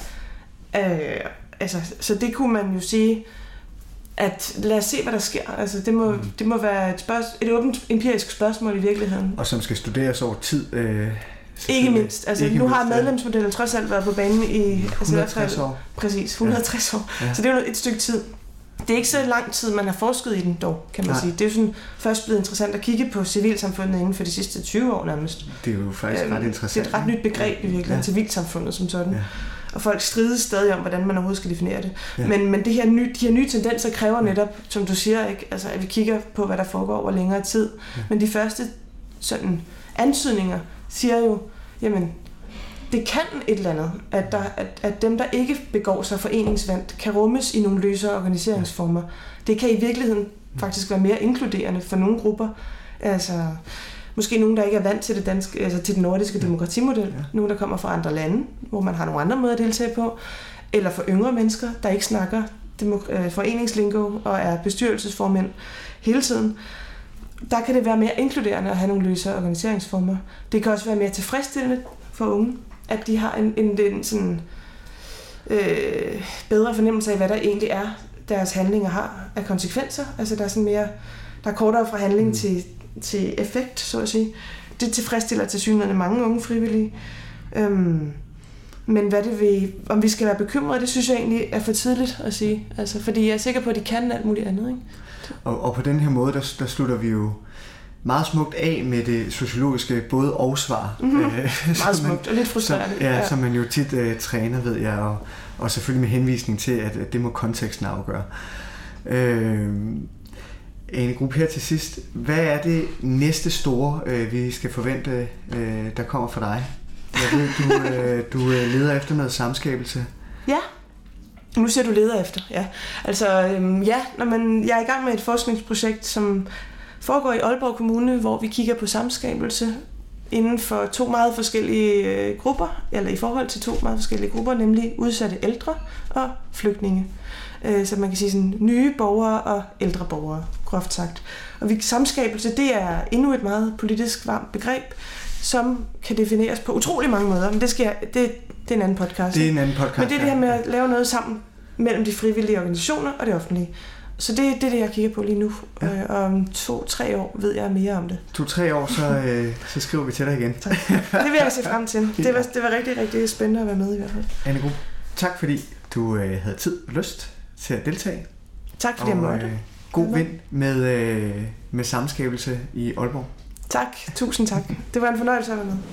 Så det kunne man jo sige, at lad os se, hvad der sker. Altså, det må være et åbent empirisk spørgsmål i virkeligheden. Og som skal studeres over tid. Ikke mindst. Altså, nu har medlemsmodellen trods alt været på banen i 160 år. Præcis, 160 år. Ja. Så det er jo et stykke tid. Det er ikke så lang tid, man har forsket i den dog, kan man sige. Det er jo sådan først blevet interessant at kigge på civilsamfundet inden for de sidste 20 år nærmest. Det er jo faktisk ret interessant. Det er et ret nyt begreb i virkeligheden, civilsamfundet som sådan. Ja. Og folk strides stadig om, hvordan man overhovedet skal definere det. Ja. Men de her nye tendenser kræver netop, som du siger, ikke? Altså, at vi kigger på, hvad der foregår over længere tid. Ja. Men de første sådan antydninger siger jo, jamen, det kan et eller andet, at dem, der ikke begår sig foreningsvandt, kan rummes i nogle løsere organiseringsformer. Det kan i virkeligheden faktisk være mere inkluderende for nogle grupper. Altså, måske nogen, der ikke er vant til det danske, altså til den nordiske demokratimodel. Nogen, der kommer fra andre lande, hvor man har nogle andre måder at deltage på. Eller for yngre mennesker, der ikke snakker foreningslingo og er bestyrelsesformænd hele tiden. Der kan det være mere inkluderende at have nogle løsere organiseringsformer. Det kan også være mere tilfredsstillende for unge, at de har en sådan bedre fornemmelse af, hvad der egentlig er, deres handlinger har af konsekvenser. Altså der er sådan mere, der er kortere fra handling til effekt, så at sige. Det tilfredsstiller tilsyneladende mange unge frivillige. Men om vi skal være bekymrede, det synes jeg egentlig er for tidligt at sige. Altså, fordi jeg er sikker på, at de kan alt muligt andet. Ikke? Og på den her måde, der slutter vi jo meget smukt af med det sociologiske både og svar. Meget smukt og lidt frustrerende. Som man jo tit træner, ved jeg, og selvfølgelig med henvisning til, at det må konteksten afgøre. Ane Grub, her til sidst. Hvad er det næste store, vi skal forvente, der kommer fra dig? Jeg ved, du leder efter noget samskabelse. Ja. Nu siger du leder efter, ja. Altså, jeg er i gang med et forskningsprojekt, som foregår i Aalborg Kommune, hvor vi kigger på samskabelse inden for to meget forskellige grupper, eller i forhold til to meget forskellige grupper, nemlig udsatte ældre og flygtninge. Så man kan sige sådan nye borgere og ældre borgere, groft sagt. Og samskabelse, det er endnu et meget politisk varmt begreb, som kan defineres på utrolig mange måder, men det er en anden podcast. Det er en anden podcast. Men det er det her med at lave noget sammen mellem de frivillige organisationer og det offentlige. Så det er det, jeg kigger på lige nu. Ja. Og om 2-3 år ved jeg mere om det. 2-3 år, så skriver vi til dig igen. Tak. Det vil jeg se frem til. Det var rigtig, rigtig spændende at være med i hvert fald. Anne Grub, tak fordi du havde tid og lyst til at deltage. Tak fordi jeg måtte. God vind med samskabelse i Aalborg. Tak, tusind tak. Det var en fornøjelse at være med.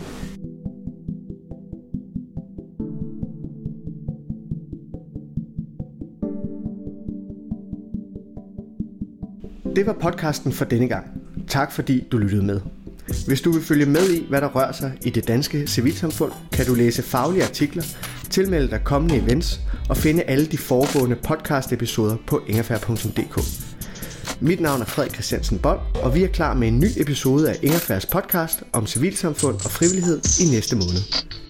Det var podcasten for denne gang. Tak fordi du lyttede med. Hvis du vil følge med i, hvad der rører sig i det danske civilsamfund, kan du læse faglige artikler, tilmelde dig kommende events og finde alle de foregående podcast-episoder på ingefær.dk. Mit navn er Frederik Christiansen Bold, og vi er klar med en ny episode af Ingefærs podcast om civilsamfund og frivillighed i næste måned.